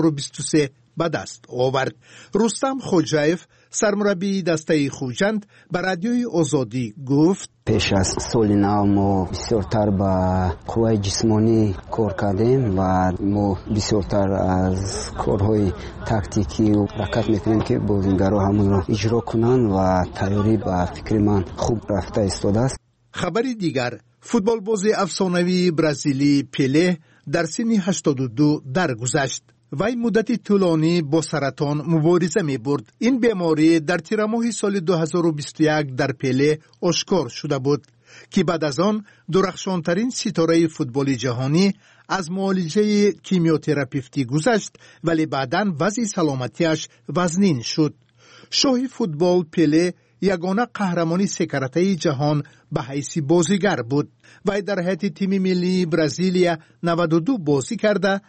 2023 به دست آورد. رستم خوجایف سرمربی دسته خوجند به رادیوی آزادی گفت: پیش از سال نو ما بسیارتر با قوه جسمانی کار کردیم و ما بسیارتر از کارهای تاکتیکی و حرکت میکنیم که بازیگرها همون را اجرا کنند و تیاری به فکر من خوب رفته ایستاده است. خبری دیگر، فوتبال بازی افسانوی برزیلی پله در سن 82 درگذشت. وی مدت طولانی با سرطان مبارزه می برد. این بیماری در تیر ماه سال 2021 در پله آشکار شده بود که بعد از آن درخشانترین ستاره فوتبال جهانی از معالجه کیمیوتراپیوتی گذشت، ولی بعداً وضع سلامتیش وزنین شد. شاه فوتبال پله یگانه قهرمانی سه کرته جهان به حیث بازیگر بود. وی در هیئت تیم ملی برزیلیا 92 بازی کرده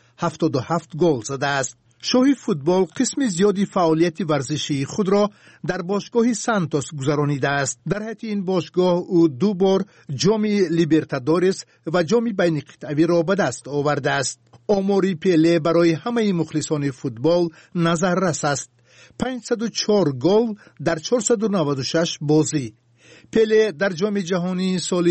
77 گل زده است. شاه فوتبال قسم زیادی فعالیت ورزشی خود را در باشگاه سانتوس گذرانیده است. در هیئت این باشگاه او 2 بار جام لیبرتادورس و جام بین قطبی را به دست آورده است. آماری پله برای همه مخلصان فوتبال نظررس است. 504 گل در 496 بازی. پله در جام جهانی سال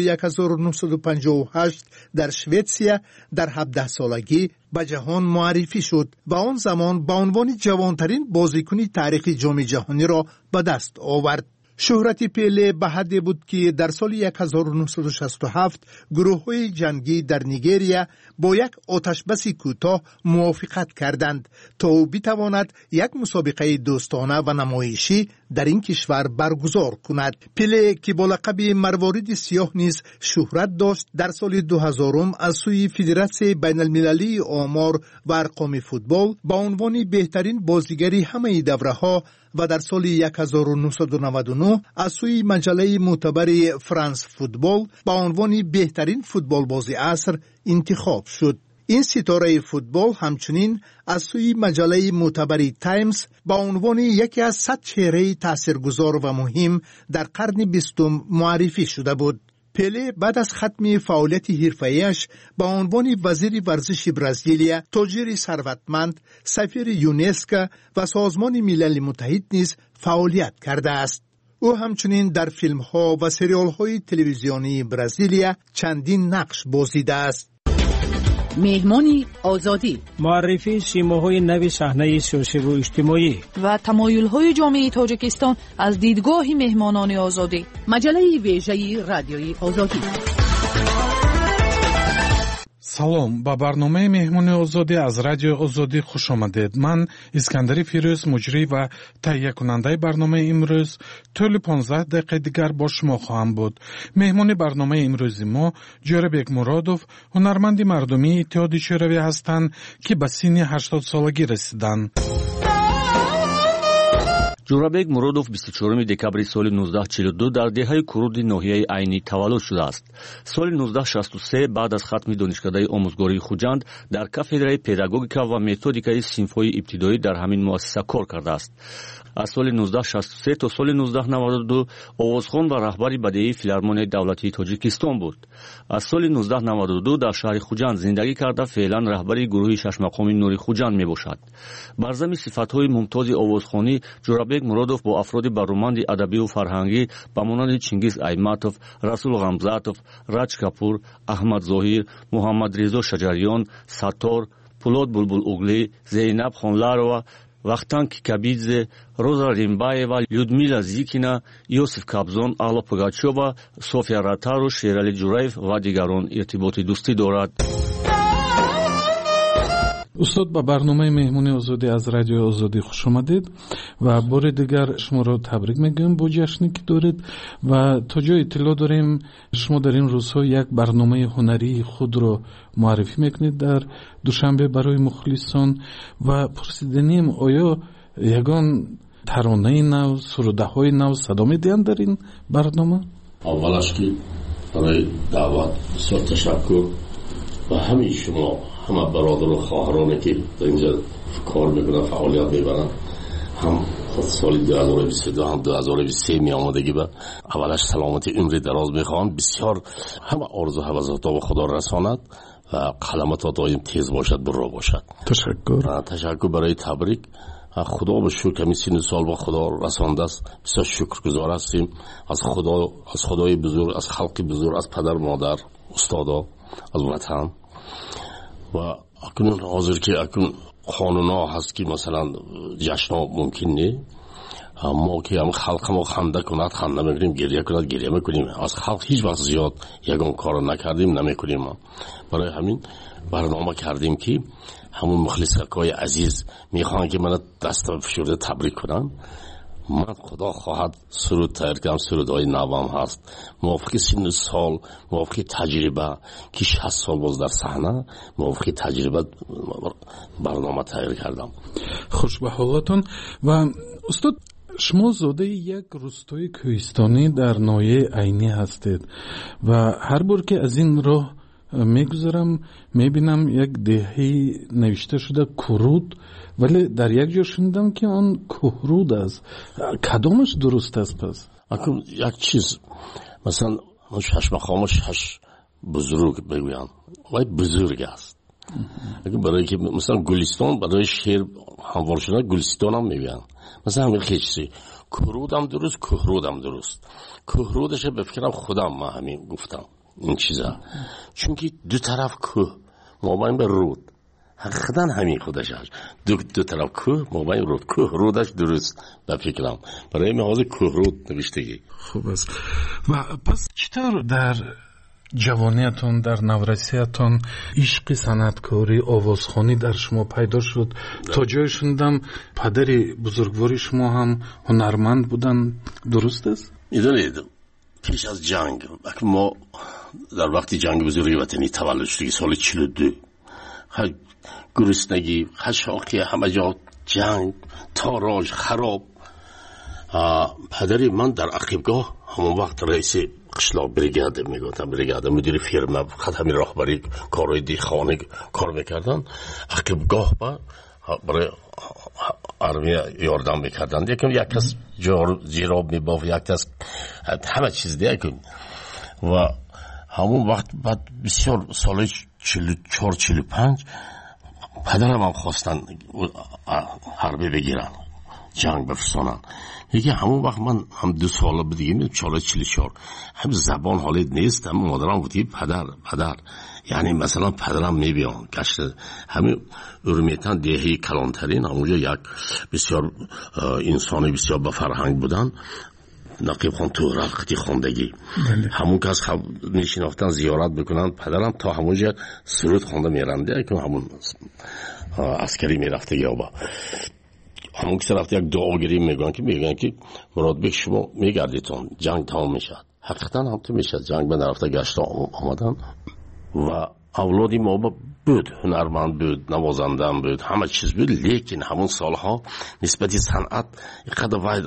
1958 در شویتسیا در 17 سالگی به جهان معرفی شد و آن زمان به عنوان جوانترین بازیکن تاریخ جام جهانی را به دست آورد. شهرت پله به حدی بود که در سال 1967 گروه‌های جنگی در نیگریا با یک آتشبس کوتاه موافقت کردند تا او بتواند یک مسابقه دوستانه و نمایشی در این کشور برگزار کند. پله که با لقب مروارید سیاه نیز شهرت داشت، در سال 2000 از سوی فدراسیون بین المللی آمار و ارقام فوتبال با عنوان بهترین بازیگری همه دوره‌ها و در سال 1999 از سوی مجله معتبر فرانس فوتبال با عنوان بهترین فوتبال بازی عصر انتخاب شد. این ستاره فوتبال همچنین از سوی مجله معتبر تایمز با عنوان یکی از 100 چهره تاثیرگذار و مهم در قرن 20 معرفی شده بود. پله بعد از ختم فعالیت حرفه‌ایش با عنوان وزیر ورزش برزیلیا، تاجر ثروتمند، سفیر یونسکو و سازمان ملل متحد نیز فعالیت کرده است. او همچنین در فیلم‌ها و سریال‌های تلویزیونی برزیلیا چندین نقش بازیده است. مهمانی آزادی، معرفی سیماهای نو صحنه سیاسی و اجتماعی و تمایل‌های جامعه تاجیکستان از دیدگاه مهمانان آزادی. مجله ویژه رادیوی آزادی. салом ба барномаи меҳмони озодӣ аз радиои озодӣ хуш омадед. ман искандари фирӯз муҷрӣ ва таҳиякунандаи барномаи имрӯз тӯли 15 дақиқа дигар бо шумо хоҳам буд. меҳмони барномаи имрӯзи мо ҷӯрабек муродов, ҳунарманди мардумии иттиҳоди шӯравӣ ҳастанд ки ба синни 80 солагӣ расиданд. ҷӯрабек муродов 24 декабри соли 1942 дар деҳаи куруди ноҳияи Айни таваллуд шудааст. соли 1963 баъд аз хатми донишкадаи омӯзгории Хуҷанд дар кафедраи педагогика ва методикаи синфҳои ибтидоӣ дар ҳамин муассиса кор кардааст. аз соли 1963 то соли 1992 овозхон ва раҳбари бадеии филармонияи давлатии Тоҷикистон буд. аз соли 1992 дар шаҳри Хуҷанд зиндагӣ карда феълан раҳбари гурӯҳи шашмақоми Нури Хуҷанд мебошад. бар замми сифатҳои мумтози овозхонӣ, ҷӯрабек муродов бо афроди баруманди адабию фарҳангӣ ба монанди Чингиз Айматов, Расул Ғамзатов, Раҷ Капур, Аҳмад Зоҳир, Муҳаммадрезо Шаҷарён, Саттор, Пулод Булбулоглӣ, Зейнаб Хонларова, Вахтан Кикабидзе, Роза Римбаева, Людмила Зикина, Йосиф Кабзон, Алла Пугачёва, София Ратару, Шерали Ҷураев ва дигарон иртиботи дӯстӣ дорад. устод, ба барномаи меҳмони озодӣ аз радиои озодӣ хуш омадед ва бори дигар шуморо табрик мегӯем бо ҷашне ки доред ва то ҷо иттилоъ дорем шумо дар ин рӯзҳо як барномаи ҳунарии худро муаррифӣ мекунед дар душанбе барои мухлисон ва пурсиданем оё ягон таронаи нав, сурудаҳои нав садо медиҳанд дар ин барнома? аввалаш ки барои даъват бисёр ташаккур ва ҳамаи шумо, ҳама бародару хоҳароне ки дар инҷа кор мекунанд, фаъолият мебаранд, ҳам соли 2022 ҳам 2023 меомадагӣ ба аввалаш саломати умри дароз мехоҳам. бисёр ҳама орзу ҳавасотҳо ба худо расонад ва қаламато доим тез бошад, бурро бошад. ташаккур барои табрик. худо ба шукр ҳамин синни сол ба худо расондааст. бисёр шукргузор ҳастем аз худои бузург, аз халқи бузург, аз падар модар, устодо, аз ватан. ва акнун ҳозир ки акнун қонунҳо ҳаст ки масалан ҷашнҳо мумкин не, мо ки ҳам халқамо ханда кунад ханда мекунем, гирья кунад гирья мекунем. аз халқ ҳеҷ вақт зиёд ягон корро накардем, намекунем. барои ҳамин барнома кардем ки ҳамун мухлисакҳои азиз мехоҳанд ки мана даста фишурда табрик кунам. ман худо хоҳад суруд тайёр кардам, сурудҳои навам ҳаст мувофиқи синни сол, мувофиқи таҷриба ки 60 сол боз дар саҳна, мувофиқи таҷриба барнома тайёр кардам. хуш ба ҳолатон. ва устод, шумо зодаи як рӯстои кӯҳистонӣ дар ноҳияи Айнӣ ҳастед ва ҳар бор ки аз ин роҳ мегузарам мебинам як деҳаи навишта шуда Куруд, вале дар як ҷо шунидам ки он Кӯҳруд аст. кадомаш дуруст аст пас? як чиз масалан шашмахомо шаш бузург мегӯянд, вай бузург аст. барое ки масалан Гулистон барои шеър ҳамвор шуда Гулистонам мегӯянд. масалан ҳамин хечси Кӯрудам дуруст, Кӯҳрудам дуруст. Кӯҳрудаша бификрам худам ма ҳамин гуфтам این چیزا، چون که دو طرف کوه مابین به رود حقیقتا همین خودش هست. دو طرف کوه موقعی رود، کوه رودش درست به فکرم برای محاضر کوه رود نوشتگی. خوب است. و پس چطور در جوانیتون، در نورسیتون عشق صنعتکاری، آوازخوانی در شما پیدا شد؟ تا جای شنیدم پدری بزرگواری شما هم هنرمند بودن، درست است؟ میدونید پیش از جنگ ما در وقتی جنگ بزرگی وطنی تولد شدیم سال 42 گرسنگی، خشاکی، همه جا جنگ، تاراج، خراب. پدری من در عقیبگاه همون وقت رئیس قشلاق بریگاده میگفتم، بریگاده مدیر فرما، خدمه راهبری کارهای دیخانه کار میکردن. عقیبگاه برای آرمی یاردم میکردن. یکم یک کس جراب میبافت، یک کس همه چیز دیگه. و همون وقت بعد بسیار سال 44-45 پدرم هم خواستن حربی بگیرن، جنگ بفرستانن. یکی همون وقت من هم 2 سال بودیم، 44 هم زبان حالی نیست. هم مادرم بودی پدر یعنی مثلا پدرم میبیان گشت همین ارمیتن دهی کلانترین، همونجا یک بسیار انسانی بسیار با فرهنگ بودن. نقیب خان تو رقتی خوندگی همون کس میشناختن زیارت بکنن. پدرم تا همونجا سرود خونده میرنده که همون عسکری میرفته یا با همون کسی رفته یک دعاگیری میگن که مراد بک شما میگردیتون جنگ تمام میشد. حقیقتا هم تو میشد. جنگ به نرفته گشت آمدن و اولادی ما بود، هنرمند بود، نوازنده هم بود، همه چیز بود. لیکن همون سالها نسبتی صنعت اینقدر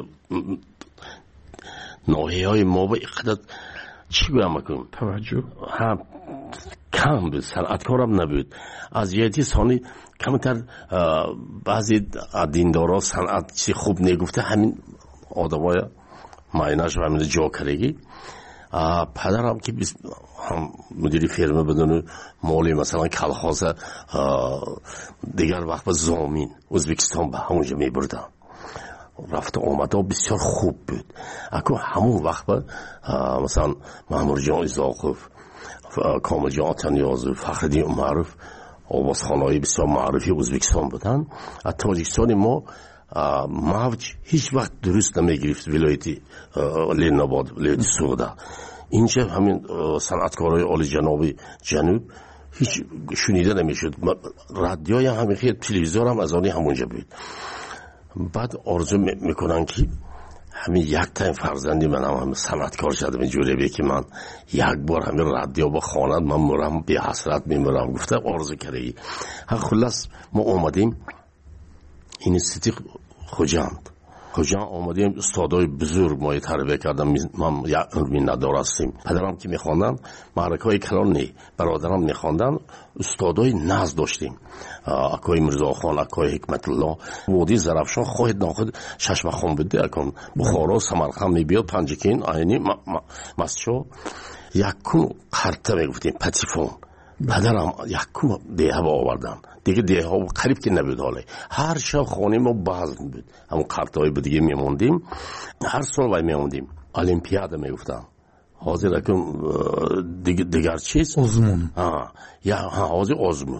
ناحیه های ما با اینقدر چی گویم بکنم توجه هم کم بود، صنعتکارم نبود. از جهتی ثانی کمتر بعضی دیندارا صنعت چی خوب نگفته، همین آدمای ماینش و همین جا کرگی. پدرم که هم مدیر فرمه بدون مالی مثلا کلخاز دیگر وقت به زامین ازبکستان به همونجا می بردن. رفت آمده بسیار خوب بود. اکنون همون وقت مثلا محمود جان ازاقف، کامل جان آتنیازو، فخردین معروف آوازخانه‌های بسیار معروفی ازبکستان بودن. از تاجیکستان ما موج هیچ وقت درست نمیگرفت. ولایتی لیناباد، ولایتی سودا، اینجا همین صنعتکارای عالی جنابی جنوب هیچ شنیده نمیشد. رادیوی همین خیلی تلویزیون هم از آنی همونجا بود. بعد آرزو میکنن که همین یک تایم فرزندی من هم صنعتکار شدم اینجوری به که من یک بار همین رادیو با خواند من مرم بی حسرت میمرم. گفته آرزو کردی. خلاص ما اومدیم اینستیتوت خوجند آمدیم. استادای بزرگ ما تربیت کردم. من یک علمی ندارستیم. پدرم که میخواندن معرکه های کلان نی، برادرم میخواندن استادای ناز داشتیم. اکای مرزا خان، اکای حکمت الله، وادی زرافشان خواهد ناخد ششم خان بده. اکن بخارا سمرقند میبیاد، پنجکین آینی مسجو یکم قرطه میگفتیم پتیفون. پدرم یکم دیه با آوردن دیگه. دیه ها قریب که نبود. حاله هر شب خانه ما بازم بود. همون قرطه های دیگه میموندیم. هر سال وای میموندیم. المپیاد میگفتن حاضر اکم دیگر چیز آزمون حاضر آزمون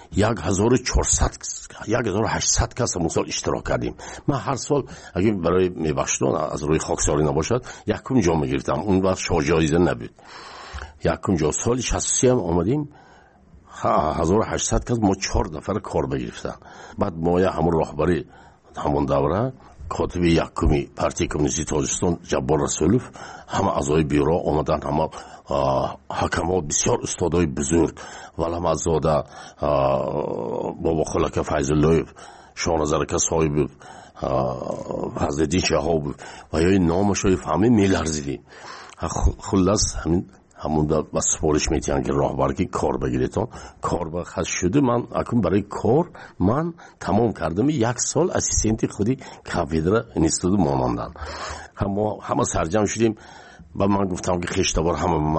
1800 کس همون سال اشتراک کردیم. من هر سال اگه برای میبخشتون از روی خاکساری نباشد یکم جا میگرفتم. اون وقت شاجایزه نبود. یکم جا سال 63 هم آمدیم. 1800 کس ما 4 نفر کار بگرفتن. بعد ما همون راهبری همون دوره کاتب یکمی پارتی کمونیستی تاجیکستان جبار رسولوف، همه اعضای بیرو آمدن، همه حکمات بسیار استادای بزرگ، ولهم ازاده بابا خلک فیض‌الله، شاهنظر صاحب حضرت شهاب و یا نامش رو فهمید میلرزیدیم. خلاص همون با سپارش میتونن که راهبر که کار بگیریتون کار بخش شده. من اکنون برای کار من تمام کردم. 1 سال اسیستنتی خودی کافیدر اینستیتوت مانندن. همه سرجم شدیم. و من گفتم که خشتبار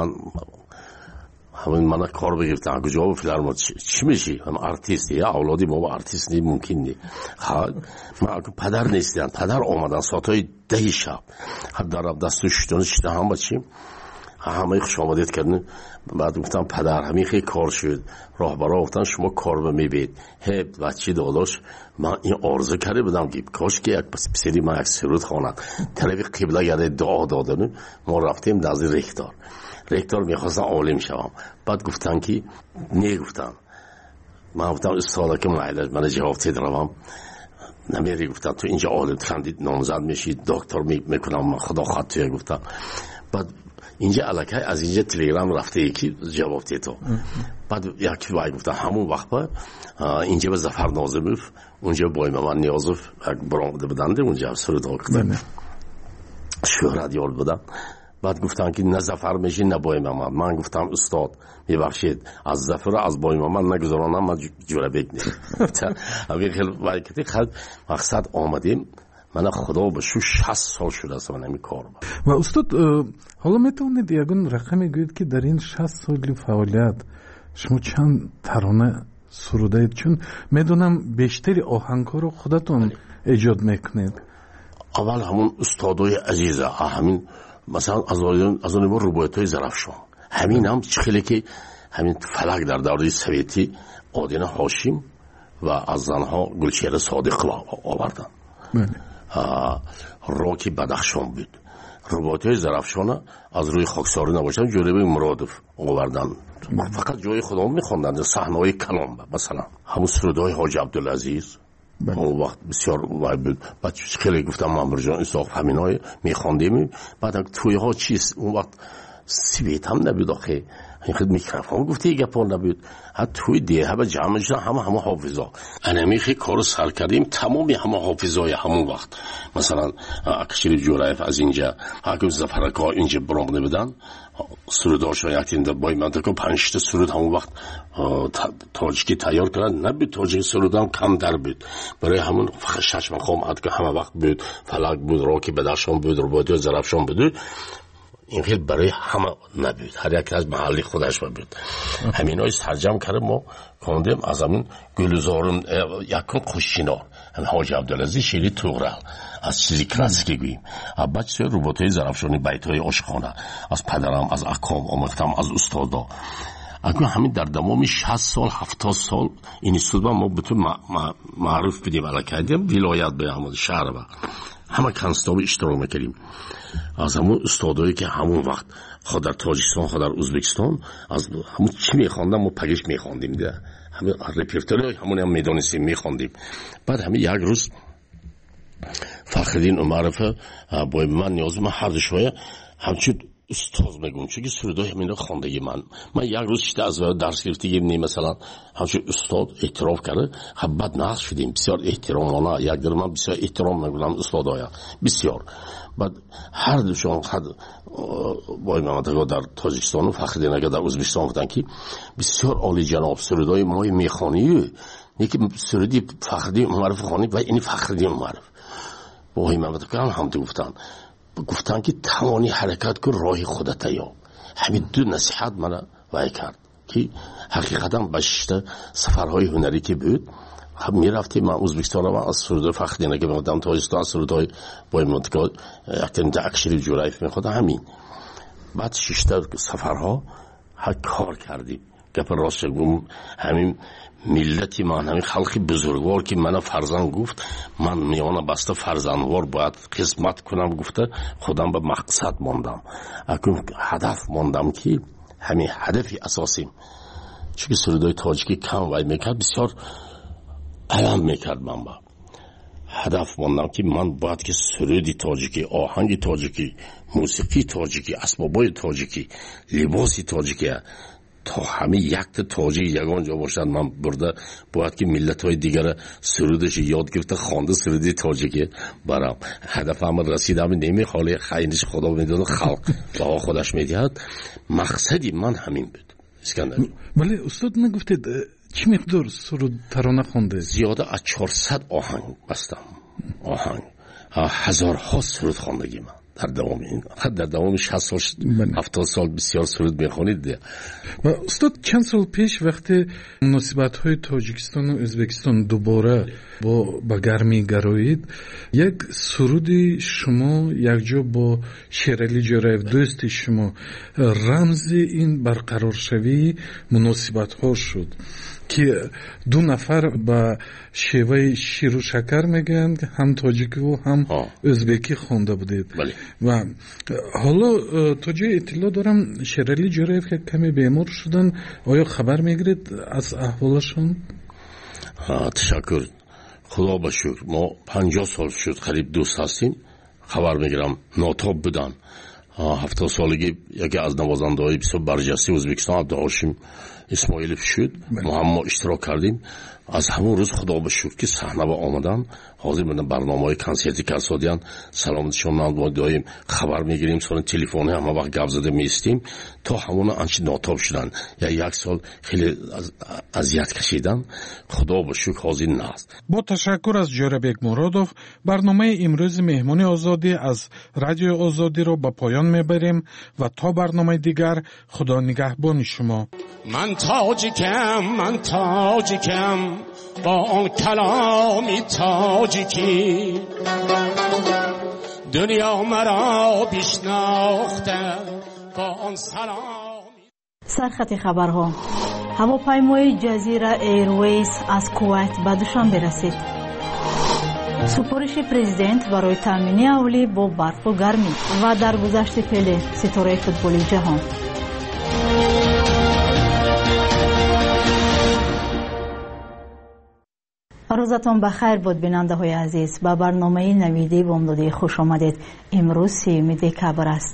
همین من کار بگیرتن. کجا فیلم چی میشی؟ هم آرتیست یا اولادی ما آرتیست نی ممکن نی. من اکنون پدر نیستم. پدر آمدن ساعتای 10 شب. حد در دستو شدن هم بچیم. همه خوش آمدید کردن. بعد گفتم پدر همین خیلی کار شد، راهبرا گفتن شما کار رو میبید. بچه داداش من این آرزو کرده بودم که کاش که یک پسری من یک سرود خواند طلب قبله یاد دعا دادن. ما رفتیم نزد رکتور میخواستم عالم شوم. بعد گفتن که نگفتم. من گفتم استاد که من جواب تدرم نمیری. گفتم تو اینجا عالم خندید نامزد میشی دکتر میکنم خدا خواهد توی. گفتم بعد اینجا الکای از اینجا تلگرام رفته یکی جواب تو. بعد یکی وای گفتم همون وقت اینجا به ظفر ناظموف اونجا با من نیازف برآمده بودند اونجا سرود کردن شهرت یار بودم. بعد گفتن که نه ظفر میشی نه بای من گفتم استاد میبخشید از ظفر از بای من نگذارانم من جوره بگنیم. اگه خیلی وایکتی خیلی مقصد آمدیم. من خدا به شو 60 سال شده است من این کار و استاد حالا میتونید یگون رقمی گوید که در این 60 سال فعالیت شما چند ترانه سرودید؟ چون میدونم بیشتری آهنگ‌ها رو خودتون ایجاد میکنید. اول همون استادای عزیزه همین مثلا از اون روبایت‌های زرافشان همین هم خیلی که همین فلک در دوره سویتی آدین هاشم و از زنها گلچهره صادق آوردن. راکی بدخشان بود. روبایت‌های زرافشان از روی خاکساری نباشن جلوی مرادف آوردن. فقط جای خدا میخوندن صحنه‌های کلام مثلا همون سرودهای حاج عبدالعزیز اون وقت بسیار وای بود. بعد خیلی گفتم مامور جان اساق همینای میخوندیم. بعد توی ها چیست اون وقت سویت هم نبود آخه این خود میکروفون گفتی گپا نبود. حتی توی دیه به جمع شدن همه حافظا انمی خیلی کارو سر کردیم تمامی همه حافظای همون وقت مثلا اکشیر جورایف از اینجا حکم زفرکا اینجا برامده بدن سروداشا یکتین در بای منطقه 5 تا سرود همون وقت تاجیکی تیار کردن. نبود تاجیکی سرود هم کم در بود برای همون ششم خوام حد که همه وقت بود فلک بود راکی بدخشان بود روبایت و زرافشان بود. این خیلی برای همه نبود هر یک از محلی خودش بود. همین هایش ترجم کرده ما کندیم از همون گلزارون یکم خوششینار حاج عبدالعزیز شیری توغرل از چیزی کلاسیکی گوییم. بچه روبایت‌های زرافشانی بیت‌های عاشقانه از پدرم از اکام آموختم از استادا. اگه همین در دمام 60 سال 70 سال این استودیو ما بتون معروف بدیم علاکردیم ولایت به همون شهر و همه کنستاب اشتراک میکردیم. از همون استادایی که همون وقت خود در تاجیکستان خود در ازبکستان از همون چی میخواندم ما پگش میخواندیم ده همون رپرتوری همون هم میدانستیم میخواندیم. بعد همین یک روز فخرالدین عمرف با من نیاز من هر شویه همچون استاد میگم چون که سرودای همین خواندگی من یک روز شده از درس گرفتیم مثلا همچون استاد اعتراف کرده بعد ناز شدیم بسیار احترامانه یک در من بسیار احترام میگم استادایا بسیار. بعد هر دوشان با منطقه در تاجیکستان و فخرالدین اگر در ازبکستان بودن که بسیار عالی جناب سرودای ما میخوانی یکی سرودی فخرالدین عمرف خوانی و این فخرالدین عمرف با این منطقه هم گفتن که توانی حرکت کن راه خودت یا همین دو نصیحت من وای کرد که حقیقتا بشته سفرهای هنری که بود میرفتیم من ازبکستان رو از سرود فخرالدین که میمدم تاجیکستان سرودهای با این منطقه یکتن اکشیر جورایف میخواد همین. بعد 6 تا سفرها کار کردیم گپ راست گم همین ملتی من همین خلقی بزرگوار که من فرزند گفت من میانه بسته فرزندوار باید قسمت کنم گفته خودم به مقصد ماندم اکنون هدف ماندم که همین هدفی اساسیم چون سرودای تاجیکی کم وای میکرد بسیار علم میکرد من با هدف ماندم که من باید که سرودی تاجیکی آهنگ تاجیکی موسیقی تاجیکی اسبابای تاجیکی لباسی تاجیکی تا همه یک تاجی یگان جا باشد من برده باید که ملت های دیگر سرودش یاد گرفته خوانده سرودی تاجیکی برام هدف هم رسیدم نمیخواله خیلیش خدا میدونه خلق با خودش میدهد مقصدی من همین بود. اسکندر ولی استاد نگفتید چی مقدار سرود ترانه خونده؟ زیاده از 400 آهنگ بستم آهنگ هزارها سرود خواندگی من در دوام 60 سال 70 سال بسیار سرود میخونید. و استاد چند سال پیش وقتی مناسبت های تاجیکستان و ازبکستان دوباره با گرمی گرایید، یک سرودی شما یک جا با شیرالی جوراєв دوست شما رمز این برقرار شوی مناسبت ها شد که دو نفر به شیوه شیر و شکر میگن، هم تاجیکی و هم ازبکی خوانده بودید. و حالا تا جای اطلاع دارم شیرالی جوراєв که کمی بیمار شدن، آیا خبر میگیرید از احوالشون؟ تشکر. خدا با شکر ما 50 سال شد قریب دوست هستیم. خبر میگیرم ناتاب بودن. 70 سالگی یکی از نوازنده های بسیار برجسته ازبکستان عبدالهاشم اسماعیلوف شد. ما اشتراک کردیم. از همون روز خدا به شکر که صحنه با آمدن حاضر بودن برنامه‌های کنسرتی کسادیان سلامتشون ما دایم خبر میگیریم، سال تلفنی هم وقت گپ زده میستیم تا همون انچ ناتاب شدن یا یک سال خیلی اذیت کشیدن. خدا به شکر حاضر است. با تشکر از جوربک مرادوف برنامه امروز مهمانی آزادی از رادیو آزادی رو به پایان میبریم و تا برنامه دیگر خدا نگهبان شما. من تاجیکم با آن کلامی تاجیکی دنیا مرا بشناخته با آن سلام. سرخط خبرها: هواپیمای جزیره ایرویز از کویت به دوشنبه رسید. سپارش پرزیدنت برای تامین اهالی با برف و گرمی و درگذشت پله ستاره فوتبال جهان. روزتان بخیر بود بیننده های عزیز. به برنامه نویدی بامدادی خوش آمدید. امروز 3 دکبر است.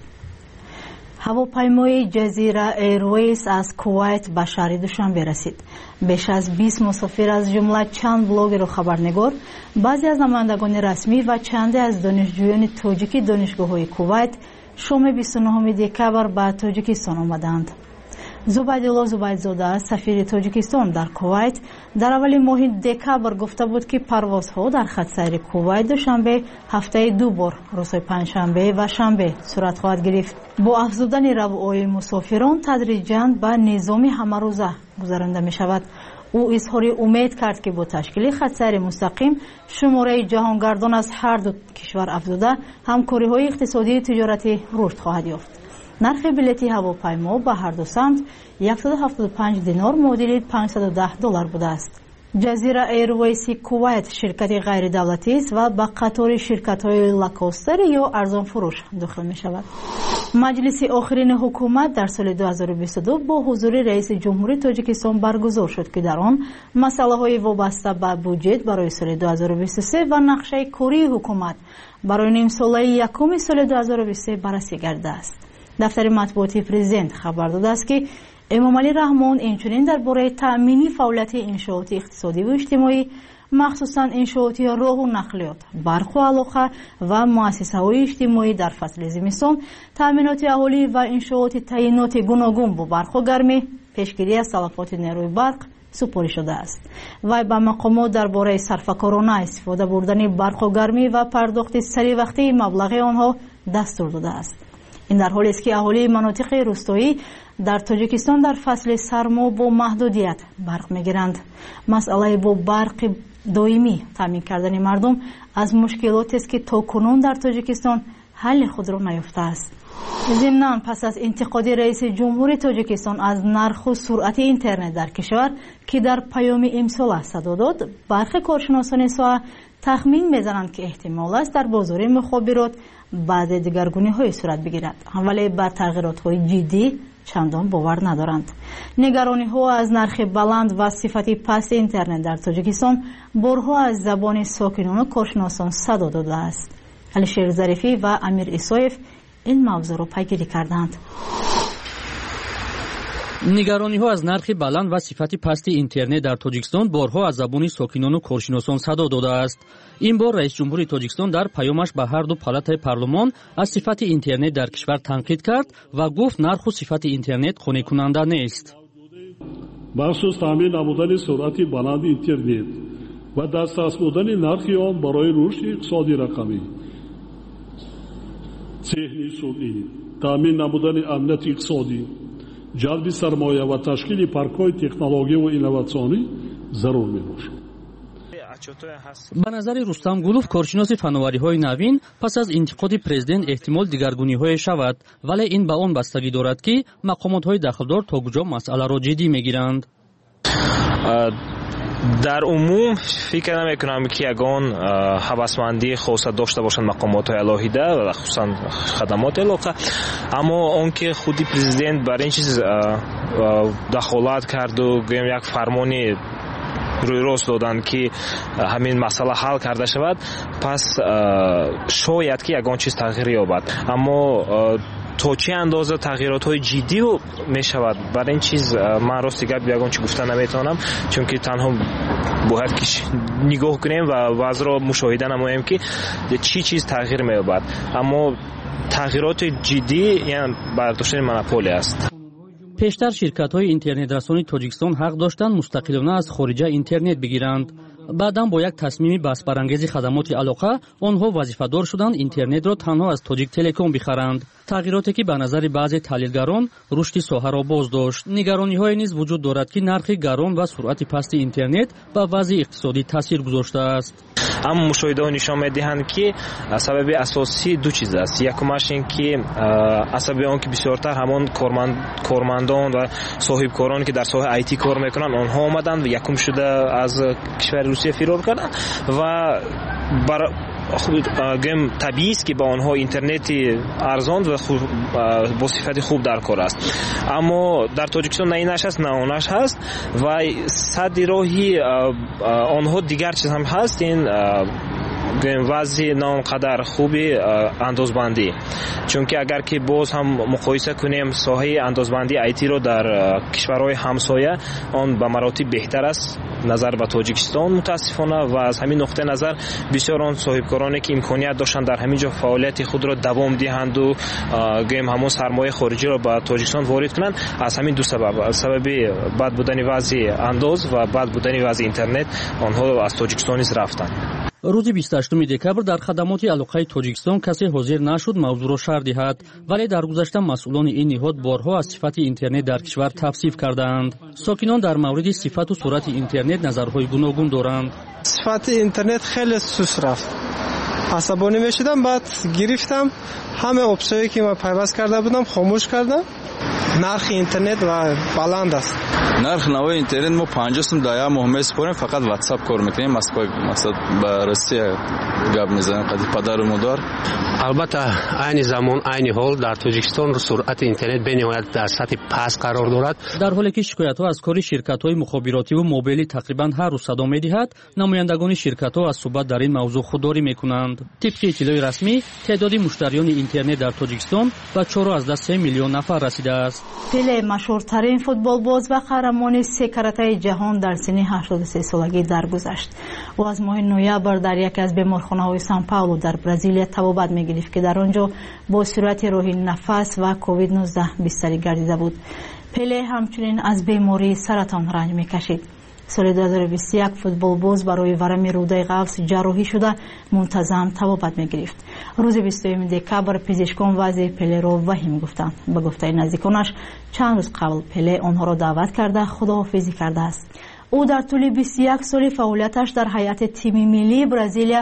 هواپیمای جزیره ایرویز از کویت به شهر دوشنبه رسید. بیش از 20 مسافر از جمله چند بلاگر و خبرنگار، بعضی از نمایندگان رسمی و چندی از دانشجویان تاجیکی دانشگاه‌های کویت شام 29 دکبر به تاجیکستان آمدند. زبیدالله زبیدزاده سفیر تاجیکستان در کویت در اول ماه دکبر گفته بود که پروازها در خط سیر کویت دوشنبه هفته 2 بار روزهای پنجشنبه و شنبه صورت خواهد گرفت. با افزودن رویای مسافران تدریجاً به نظام همه روزه گذرانده می شود. او اظهار امید کرد که با تشکیل خط سیر مستقیم شماره جهانگردان از هر دو کشور افزوده همکاری‌های اقتصادی تجارتی رشد خواهد یافت. نرخ بلیط هواپیما به هر دو سمت 175 دینار معادل $510 بوده است. جزیره ایرویز کویت شرکت غیر دولتی است و به قطار شرکت‌های لاکوستر یا ارزان فروش داخل می شود. مجلس آخرین حکومت در سال 2022 با حضور رئیس جمهوری تاجیکستان برگزار شد که در آن مسائل وابسته به بودجه برای سال 2023 و نقشه کاری حکومت برای نیم ساله یکم سال 2023 بررسی گردیده است. دفتر مطبوعاتی پرزیدنت خبر داده است که امامعلی رحمان اینچنین درباره تأمین فعالیت انشاءات اقتصادی و اجتماعی مخصوصاً انشاءاتی راه و نقلیات، برق و علاقه و مؤسسه‌های اجتماعی در فصل زمستان، تأمینات اهالی و انشاءات تعیینات گوناگون با برق و گرمی، پیشگیری از تلفات نیروی برق سپاری شده است. وی به مقامات درباره صرفه‌کارانه استفاده بردن برق و گرمی و پرداخت سریع وقتی مبلغ آنها دستور داده است. این در حالی است که اهالی مناطق روستایی در تاجیکستان در فصل سرما با محدودیت برق میگیرند. مسئله با برق دائمی تامین کردن مردم از مشکلاتی است که تاکنون در تاجیکستان حل خود را نیافته است. ضمناً پس از انتقاد رئیس جمهوری تاجیکستان از نرخ و سرعت اینترنت در کشور که در پیام امسال صدا داد، برخی کارشناسان ساحه تخمین میزنند که احتمال است در بازار مخابرات بعد دگرگونی‌های صورت بگیرد، ولی بر تغییرات‌های جدی چندان باور ندارند. نگرانی‌ها از نرخ بلند و صفت پست اینترنت در تاجیکستان بارها از زبان ساکنان و کارشناسان صدا داده است. علیشیر ظریفی و امیر ایسایف این موضوع را پیگیری کردند. نگرانی‌ها از نرخ بلند و صفت پست اینترنت در تاجیکستان بارها از زبان ساکنان و کارشناسان صدا داده است. این بار رئیس جمهوری تاجیکستان در پیامش به هر دو پالاتای پارلمان از صفت اینترنت در کشور تنقید کرد و گفت نرخ و صفت اینترنت قانع کننده نیست. بخصوص تامین نمودن سرعت بلند اینترنت و دسترس بودن نرخ آن برای رشد اقتصادی رقمی цеҳни сунъӣ, таъмин намудани амнияти иқтисодӣ, ҷалби сармоя ва ташкили паркҳои технологиву инноватсионӣ зарур мебошад. ба назари Рустам Гулов, коршиноси фанновариҳои навин, пас аз интиқоди президент эҳтимол дигаргуниҳое шавад, вале ин ба он бастагӣ дорад ки мақомотҳои дахлдор то куҷо масъаларо ҷиддӣ мегиранд. дар умум фикр намекунам ки ягон ҳавасмандии хоса дошта бошанд мақомотҳои алоҳида ва хусусан хадамоти алоқа, аммо он ки худи президент бар ин чиз дахолат карду гӯем як фармони рӯйрост доданд ки ҳамин масъала ҳал карда шавад, пас шояд ки ягон чиз тағйир ёбад, аммо то чӣ андоза тағйиротҳои ҷиддӣ мешавад, бар ин чиз ман рости гап ягон чӣ гуфта наметавонам, чунки танҳо бояд ки нигоҳ кунем ва вазъро мушоҳида намоем ки чӣ чиз тағйир меёбад, аммо тағйироти ҷиддӣ яъне бардоштани монополия аст. пештар ширкатҳои интернетрасони Тоҷикистон ҳақ доштанд мустақилона аз хориҷа интернет бигиранд. баъдан бо як тасмими баҳсбарангези хадамоти алоқа онҳо вазифадор шуданд интернетро танҳо аз Тоҷик Телеком бихаранд. тағйироте ки ба назари баъзе таҳлилгарон рушди соҳаро боз дошт. нигарониҳое низ вуҷуд дорад ки нархи гарон ва суръати пасти интернет ба вазъи иқтисодӣ таъсир гузоштааст. аммо мушоҳидаҳо нишон медиҳанд ки сабаби асосӣ ду чиз аст. якумаш ин ки асбаби он ки бисёртар ҳамон кормандон ва соҳибкороне ки дар соҳаи IT кор мекунанд онҳо омаданд ва якум шуда аз кишвари Русия фирор карданд ва гӯем табиист ки ба онҳо интернети арзон ва бо сифати хуб дар кор аст. аммо дар Тоҷикистон на инаш аст, на онаш ҳаст ва садди роҳи онҳо дигар чиз ҳам ҳаст. ин вазъи на он қадар хуби андозбандӣ, чунки агар ки боз ҳам муқоиса кунем соҳаи андозбандии IT-ро дар кишварҳои ҳамсоя, он ба маротиб беҳтар аст назар ба Тоҷикистон мутаассифона, ва аз ҳамин нуқтаи назар бисёр он соҳибкороне ки имконият доштанд дар ҳамин ҷо фаъолияти худро давом диҳанду гӯем ҳамон сармояи хориҷиро ба Тоҷикистон ворид кунанд, аз ҳамин ду сабаб, сабаби бад будани вазъи андоз ва бад будани вазъи интернет, онҳо аз Тоҷикистон низ рафтанд. рӯзи 28 декабр дар хадамоти алоқаи Тоҷикистон касе ҳозир нашуд мавзӯъро шарҳ диҳад, вале дар гузашта масъулони ин ниҳод борҳо аз сифати интернет дар кишвар тавсиф кардаанд. сокинон дар мавриди сифату суръати интернет назарҳои гуногун доранд. сифати интернет хеле сус рафт. асабонӣ мешудам, баъд гирифтам, ҳама опсиёе ки ман пайваст карда будам хомӯш кардам. нархи интернет ва баланд аст. нарх навои интернет мо 50 сум дар як моҳ месупорем, фақат WhatsApp кор мекунем. мақсад ба Россия гап мезанем, қади падару модар. албатта айни замон айни ҳол дар Тоҷикистон суръати интернет бениҳоят дар сатҳи паст қарор дорад. дар ҳоле ки шикоятҳо аз кори ширкатҳои мухобиротиву мобилӣ тақрибан ҳар рӯз садо медиҳад, намояндагони ширкатҳо аз суҳбат дар ин мавзӯъ худдорӣ мекунанд. тибқи иттилои расмӣ теъдоди муштариёни интернет дар Тоҷикистон ба 4.3 миллион нафар расидааст. пеле машҳуртарин футболбоз ва қаҳрамони се каратаи ҷаҳон дар синни 83 солагӣ даргузашт. ӯ аз моҳи ноябр дар яке аз беморхонаҳои Сан-Паулу дар Бразилия табобат мегирифт ки дар он ҷо бо суръати роҳи нафас ва COVID-19 бистарӣ гардида буд. пеле ҳамчунин аз бемории саратон ранҷ мекашид. соли 2021 футболбоз барои варами рӯдаи ғафс ҷарроҳӣ шуда мунтазам табобат мегирифт. рӯзи 21 декабр пизишкон вазъи пелеро ваҳим гуфтанд. ба гуфтаи наздиконаш чанд рӯз қабл пеле онҳоро даъват карда худоҳофизӣ кардааст. ӯ дар тӯли 21 соли фаъолияташ дар ҳайати тими миллии Бразилия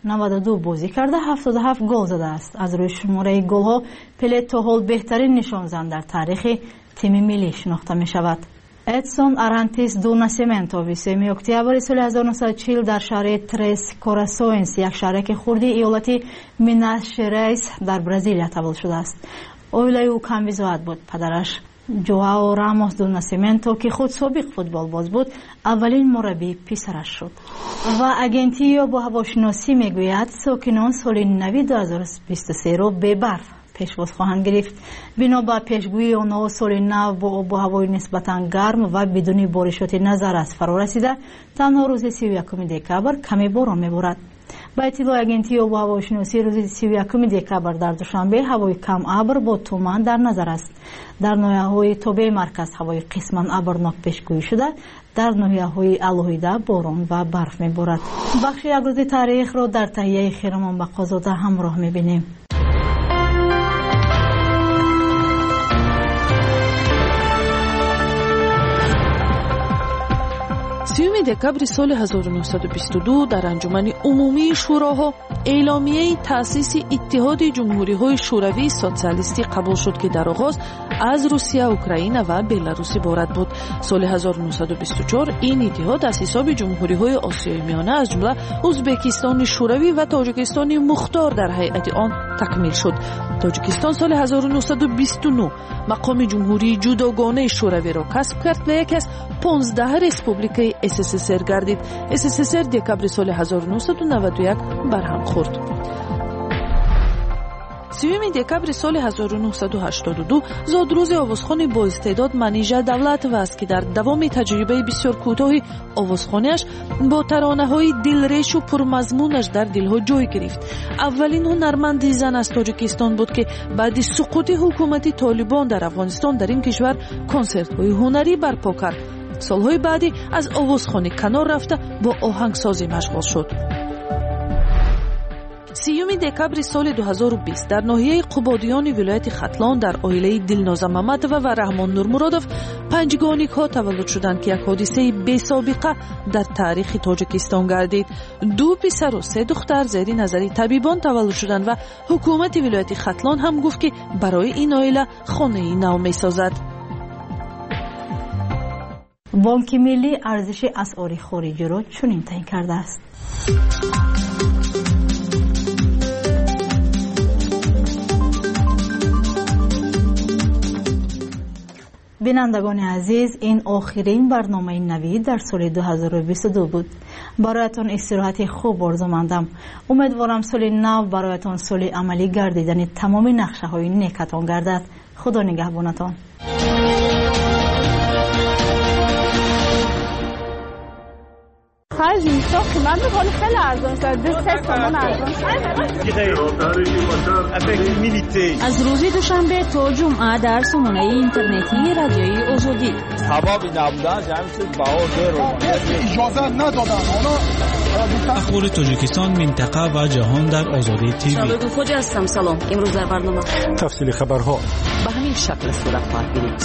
92 бозӣ карда 77 гол задааст. аз рӯи шумораи голҳо пеле то ҳол беҳтарин нишонзан дар таърихи тими миллӣ шинохта мешавад. Эдсон Арантис ду Насименто 23 октябри соли 1940 дар шаҳри Трес Корасоинс, як шаҳраки хурди иёлати Минас-Жерайс дар Бразилия таваллуд шудааст. оилаи ӯ камбизоат буд. падараш Ҷоао Рамос ду Насименто ки худ собиқ футболбоз буд, аввалин мураббии писараш шуд. ва агенти ё бо ҳавошиносӣ мегӯяд сокинон соли нави 2023-ро бебарф пешвоз хоҳанд гирифт. бино ба пешгӯии онҳо соли нав бо обу ҳавои нисбатан гарм ва бидуни боришоти назаррас фаро расида, танҳо рӯзи 31 декабр каме борон меборад. ба иттилои агентии обу ҳавошиносӣ рӯзи 31 декабр дар душанбе ҳавои кам абр бо туман дар назар аст. дар ноҳияҳои тобеи марказ ҳавои қисман абрнок пешгӯӣ шуда, дар ноҳияҳои алоҳида борон ва барф меборад. бахши як рӯзи таърихро дар таҳияи Хиромон Бақозода ҳамроҳ мебинем. 30 دکامبر سال 1922 در انجمن عمومی شوراها اعلامیه تأسیس اتحاد جمهوری‌های شوروی سوسیالیستی قبول شد که در آغاز از روسیه، اوکراین و بلاروس عبارت بود. سال 1924 این اتحاد از حساب جمهوری‌های آسیای میانه از جمله ازبکستان شوروی و تاجیکستان مختار در هیئت آن تکمیل شد. تاجیکستان سال 1929 مقام جمهوری جداگانه شوروی را کسب کرد و یکی از 15 رسپوبلیکای SSSR گردید. SSSR دکامبر سال 1991 برهم خورد. 30 دکامبر سال 1982 زادروز آوازخوان با استعداد منیژه دولت است که در دوام تجربه بسیار کوتاهی آوازخوانش با ترانه‌های دلریش و پرمضمونش در دلها جای گرفت. اولین هنرمند زن از تاجیکستان بود که بعد سقوط حکومت طالبان در افغانستان در این کشور کنسرت‌های هنری برپا کرد. سالهای بعدی از آوازخوانی کنار رفته با آهنگسازی مشغول شد. 30 دکامبر سال 2020 در ناحیه قبادیان ولایت ختلان در عائله دلناز محمد و رحمان نورمرادوف 5 گانیک‌ها تولد شدند که یک حادثه بی سابقه در تاریخ تاجیکستان گردید. 2 پسر و 3 دختر زیر نظر طبیبان تولد شدند و حکومت ولایت ختلان هم گفت که برای این عائله خانه نو می‌سازد. بانک ملی ارزش اسعار خارجی را چنین تعیین کرده است. بینندگان عزیز، این آخرین برنامه نوید در سال 2022 بود. برایتان استراحت خوب آرزو مندم. امیدوارم سال نو برایتان سال عملی گردیدن تمام نقشه های نیکتان گردد. خدا نگهبانتان. خرج میساخت من به حال خیلی ارزان شد. 2-3 تومان ارزان شد. از روز دوشنبه تا جمعه در سامانه اینترنتی رادیوی آزادی. هوا بی نبودن جمع شد بها زیر اجازه ندادن. اخبار تاجیکستان، منطقه و جهان در آزادی تیوی. شبکه خوجا هستم. سلام. امروز در برنامه تفصیل خبرها به همین شکل صورت خواهد گرفت.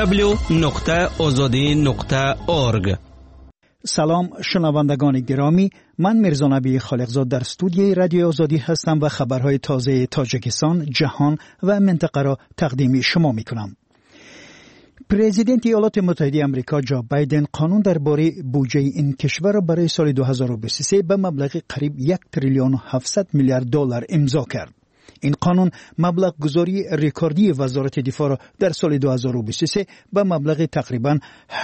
www.azadi.org. سلام شنوندگان گرامی، من میرزا نبی خالقزاد در استودیوی رادیو آزادی هستم و خبرهای تازه تاجیکستان، جهان و منطقه را تقدیم شما میکنم. پرزیدنت ایالات متحده آمریکا جو بایدن قانون درباره بودجه این کشور را برای سال 2023 به مبلغ قریب 1 تریلیون و 700 میلیارد دلار امضا کرد. این قانون مبلغ گذاری رکوردی وزارت دفاع را در سال 2023 به مبلغ تقریباً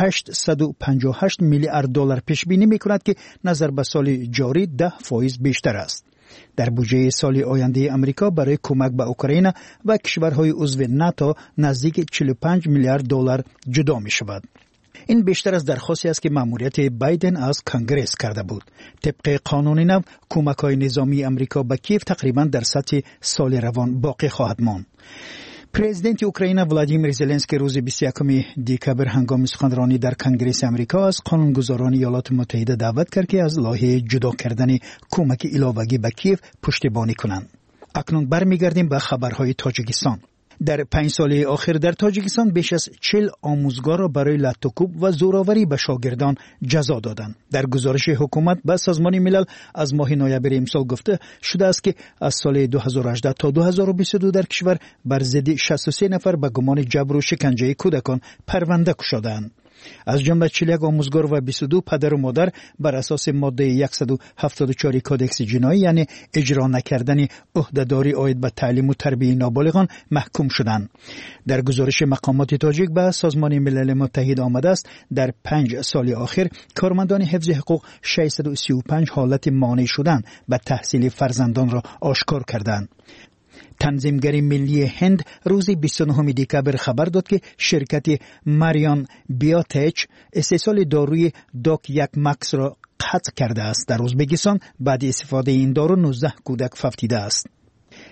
858 میلیارد دلار پیش بینی می‌کند که نظر به سال جاری 10% بیشتر است. در بودجه سال آینده آمریکا برای کمک به اوکراین و کشورهای عضو ناتو نزدیک 45 میلیارد دلار جدا می‌شود. این بیشتر از درخواستی است که مأموریت بایدن از کنگرس کرده بود. طبق قانون نو، کمک‌های نظامی آمریکا به کیف تقریباً در سطح سال روان باقی خواهد ماند. پرزیدنت اوکراین ولادیمیر زلنسکی روز 21 دکامبر هنگام سخنرانی در کنگرس آمریکا از قانونگذاران ایالات متحده دعوت کرد که از لایحه جدا کردن کمک علاوه‌ای به کیف پشتیبانی کنند. اکنون برمیگردیم به خبرهای تاجیکستان. در 5 سال آخر در تاجیکستان بیش از 40 آموزگار را برای لطوکوب و زوراوری به شاگردان جزا دادند. در گزارش حکومت به سازمان ملل از ماه نوامبر امسال گفته شده است که از سال 2018 تا 2022 در کشور بر ضد 63 نفر به گمان جبر و شکنجه کودکان پرونده گشودند. از جمله 41 آموزگار و 22 پدر و مادر بر اساس ماده 174 کودکس جنایی یعنی اجرا نکردن عهدهداری عاید به تعلیم و تربیت نابالغان محکوم شدند. در گزارش مقامات تاجیک به سازمان ملل متحد آمده است در 5 سال آخر کارمندان حفظ حقوق 635 حالت مانع شدن به تحصیل فرزندان را آشکار کردند. تنظیمگر ملی هند روز 29 دکامبر خبر داد که شرکت ماریان بیوتچ استحصال داروی دوک یک مکس را قطع کرده است. در ازبکستان بعد استفاده این دارو 19 کودک فوتیده است.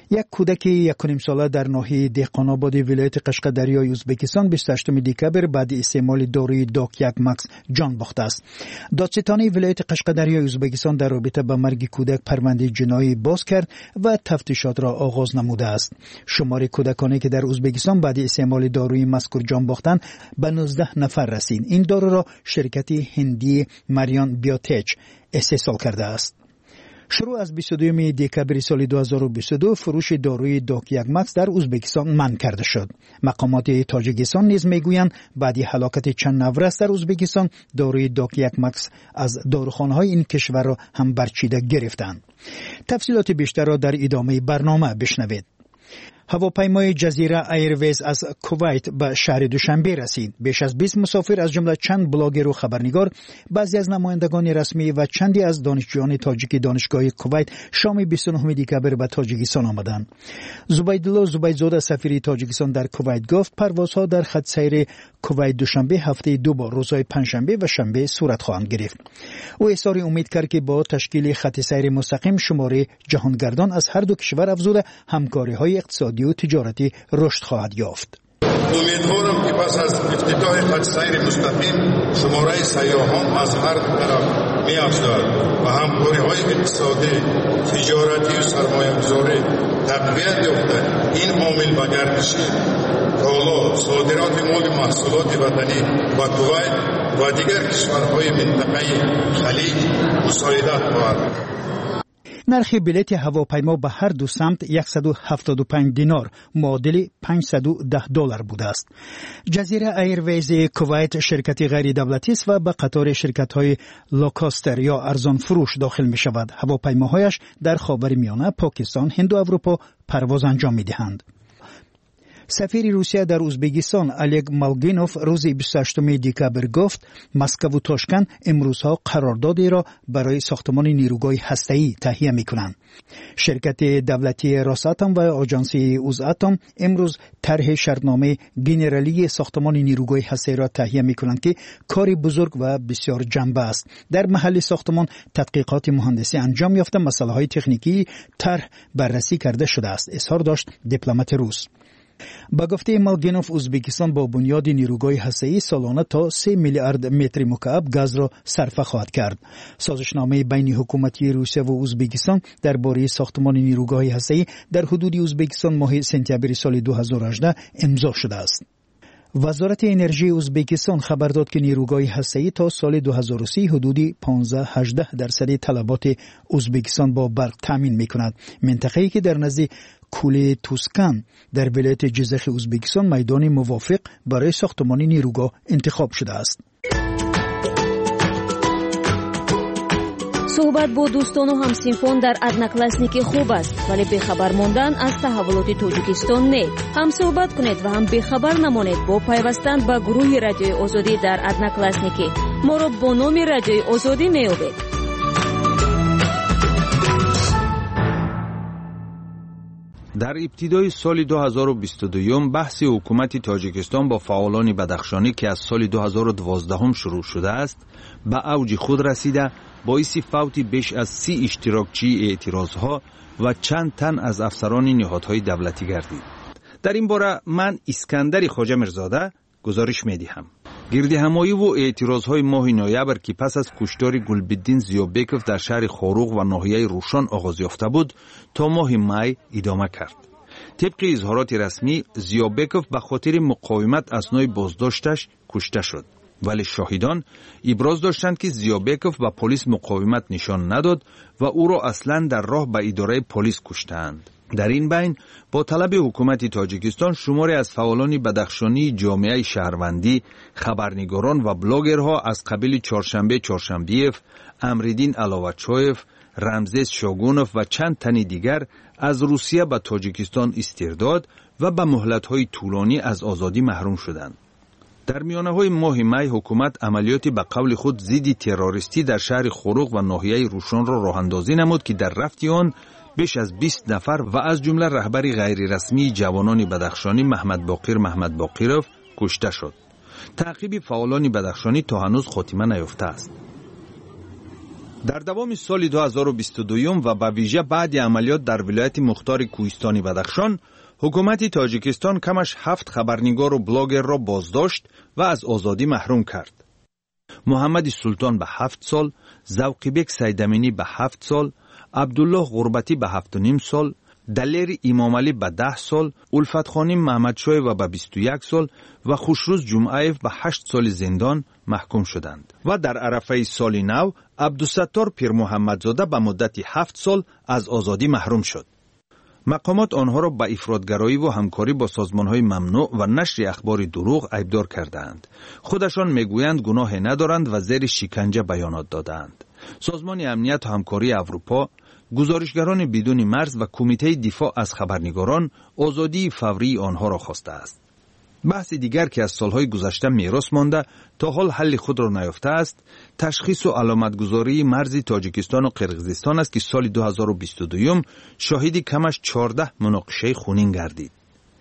یک کودک 1.5 ساله در ناحیه دهقان‌آباد ولایت قشقادریای ازبکستان 28 دکبر بعد استعمال داروی دوکیاک ماکس جان باخته است. دادستانی ولایت قشقادریای ازبکستان در رابطه با مرگ کودک پرونده جنایی باز کرد و تفتیشات را آغاز نموده است. شمار کودکانی که در ازبکستان بعد استعمال داروی مذکور جان باختند به 19 نفر رسید. این دارو را شرکت هندی مریان بیوتچ استحصال کرده است. شروع از 22 دکبر سال 2022 فروش داروی دوکیاک ماکس در ازبکستان منع کرده شد. مقامات تاجیکستان نیز میگویند بعد هلاکت چند نفر در ازبکستان داروی دوکیاک ماکس از داروخانه‌های این کشور را هم برچیده گرفتند. تفصیلات بیشتر را در ادامه برنامه بشنوید. هواپیمای جزیره ایرویز از کویت به شهر دوشنبه رسید. بیش از 20 مسافر از جمله چند بلاگر و خبرنگار، بعضی از نمایندگان رسمی و چندی از دانشجویان تاجیک دانشگاه کویت شام 29 دکبر به تاجیکستان آمدند. زبیدالله زبیدزاده سفیر تاجیکستان در کویت گفت پروازها در خط سیر کویت دوشنبه هفته 2 بار روزهای پنجشنبه و شنبه صورت خواهند گرفت. او اظهار امید کرد که با تشکیل خط سیر مستقیم شمار جهانگردان از هر دو کشور افزوده همکاری‌های اقتصادی و تجارتی رشد خواهد یافت. امیدوارم که پس از افتتاح خط سیر مستقیم شماره سیاحان از هر طرف می‌افزاید و همکاری‌های اقتصادی، تجارتی و سرمایه‌گذاری تقویت یافته این عامل به گردش کالا، صادرات مال محصولات وطنی و کویت و دیگر کشورهای منطقه خلیج مساعدت خواهد. نرخ بلیط هواپیما به هر دو سمت 175 دینار معادل $510 بوده است. جزیره ایرویز کویت شرکت غیر دولتی است و به قطار شرکت‌های لوکاستر یا ارزان فروش داخل می شود. هواپیماهایش در خاورمیانه، پاکستان، هند و اروپا پرواز انجام می دهند. سفیر روسیه در ازبکستان الگ مالگینوف روز 28 دکبر گفت مسکو و تاشکند امروزها قراردادی را برای ساختمان نیروگاه هسته‌ای تهیه می‌کنند. شرکت دولتی راساتام و آژانسی اوزاتام امروز طرح شرطنامه گنرالی ساختمان نیروگاه هسته‌ای را تهیه می‌کنند که کاری بزرگ و بسیار جنبه است. در محل ساختمان تحقیقات مهندسی انجام یافته، مسائل تکنیکی طرح بررسی کرده شده است. اظهار داشت دیپلمات روس. با گفته مالگینوف ازبکستان با بنیاد نیروگاه هسته‌ای سالانه تا 3 میلیارد متر مکعب گاز را صرفه خواهد کرد. سازشنامه بین حکومتی روسیه و ازبکستان درباره ساختمان نیروگاه هسته‌ای در حدود ازبکستان ماه سپتامبر سال 2018 امضا شده است. وزارت انرژی ازبکستان خبر داد که نیروگاه هسته‌ای تا سال 2030 حدود 15-18% طلبات ازبکستان با برق تامین می‌کند. منطقه‌ای که در نزد کوله توسکان در ولایت جزخ ازبکستان میدان موافق برای ساختمان نیروگاه انتخاب شده است. صحبت با دوستان و همسینفون در одноклассники خوب است، ولی بخبر ماندن از تحولات تاجیکستان نه. هم صحبت کنید و هم بخبر نمانید با پیوستن به گروه رادیوی آزادی در одноклассники. ما را با نام رادیوی آزادی میابید. در ابتدای سال 2022 بحث حکومت تاجیکستان با فعالان بدخشانی که از سال 2012 شروع شده است به اوج خود رسیده، باعث فوت بیش از 30 اشتراکچی اعتراضها و چند تن از افسران نهادهای دولتی گردید. در این باره من اسکندر خواجه میرزاده گزارش میدهم. گردهمایی و اعتراضهای ماه نوامبر که پس از کشتار گلبدین زیابکوف در شهر خاروغ و ناحیه روشان آغاز یافته بود تا ماه می ادامه کرد. طبق اظهارات رسمی زیابکوف به خاطر مقاومت اثنای بازداشتش کشته شد، ولی شاهدان ابراز داشتند که زیابکوف به پلیس مقاومت نشان نداد و او را اصلا در راه به اداره پلیس کشتند. در این بین با طلب حکومت تاجیکستان شماری از فعالان بدخشانی جامعه شهروندی، خبرنگاران و بلاگرها از قبیل چهارشنبیف، امریدین علاوچویف، رمزیز شاگونوف و چند تن دیگر از روسیه به تاجیکستان استرداد و به مهلت‌های طولانی از آزادی محروم شدند. در میانه‌های ماه می حکومت عملیاتی به قول خود ضد تروریستی در شهر خاروغ و ناحیه روشان را راه‌اندازی نمود که در رفت آن بیش از 20 نفر و از جمله رهبر غیر رسمی جوانان بدخشانی محمد باقیروف کشته شد. تعقیب فعالان بدخشانی تا هنوز خاتمه نیافته است. در دوام سال 2022 و به ویژه بعد عملیات در ولایت مختار کوهستانی بدخشان، حکومت تاجیکستان کمش 7 خبرنگار و بلاگر را بازداشت و از آزادی محروم کرد. محمد سلطان به 7 سال، ذوقیبک سیدامینی به 7 سال، عبدالله غربتی به 7.5 سال، دلیر امامعلی به 10 سال، الفتخانی محمدشاه و به 21 سال و خوشروز جمعیف به 8 سال زندان محکوم شدند. و در عرفه سال نو، عبدالستار پیر محمدزاده به مدت 7 سال از آزادی محروم شد. مقامات آنها را به افراطگرایی و همکاری با سازمان‌های ممنوع و نشر اخبار دروغ ایبدار کردند. خودشان میگویند گناه ندارند و زیر شکنجه بیانات دادند. سازمان امنیت و همکاری اروپا، گزارشگران بدون مرز و کمیته دفاع از خبرنگاران آزادی فوری آنها را خواسته است. بحث دیگر که از سالهای گذشته میراث مانده تا حال حل خود را نیافته است، تشخیص و علامتگذاری مرز تاجیکستان و قرقیزستان است که سال 2022 شاهدی کمش 14 مناقشه خونین گردید.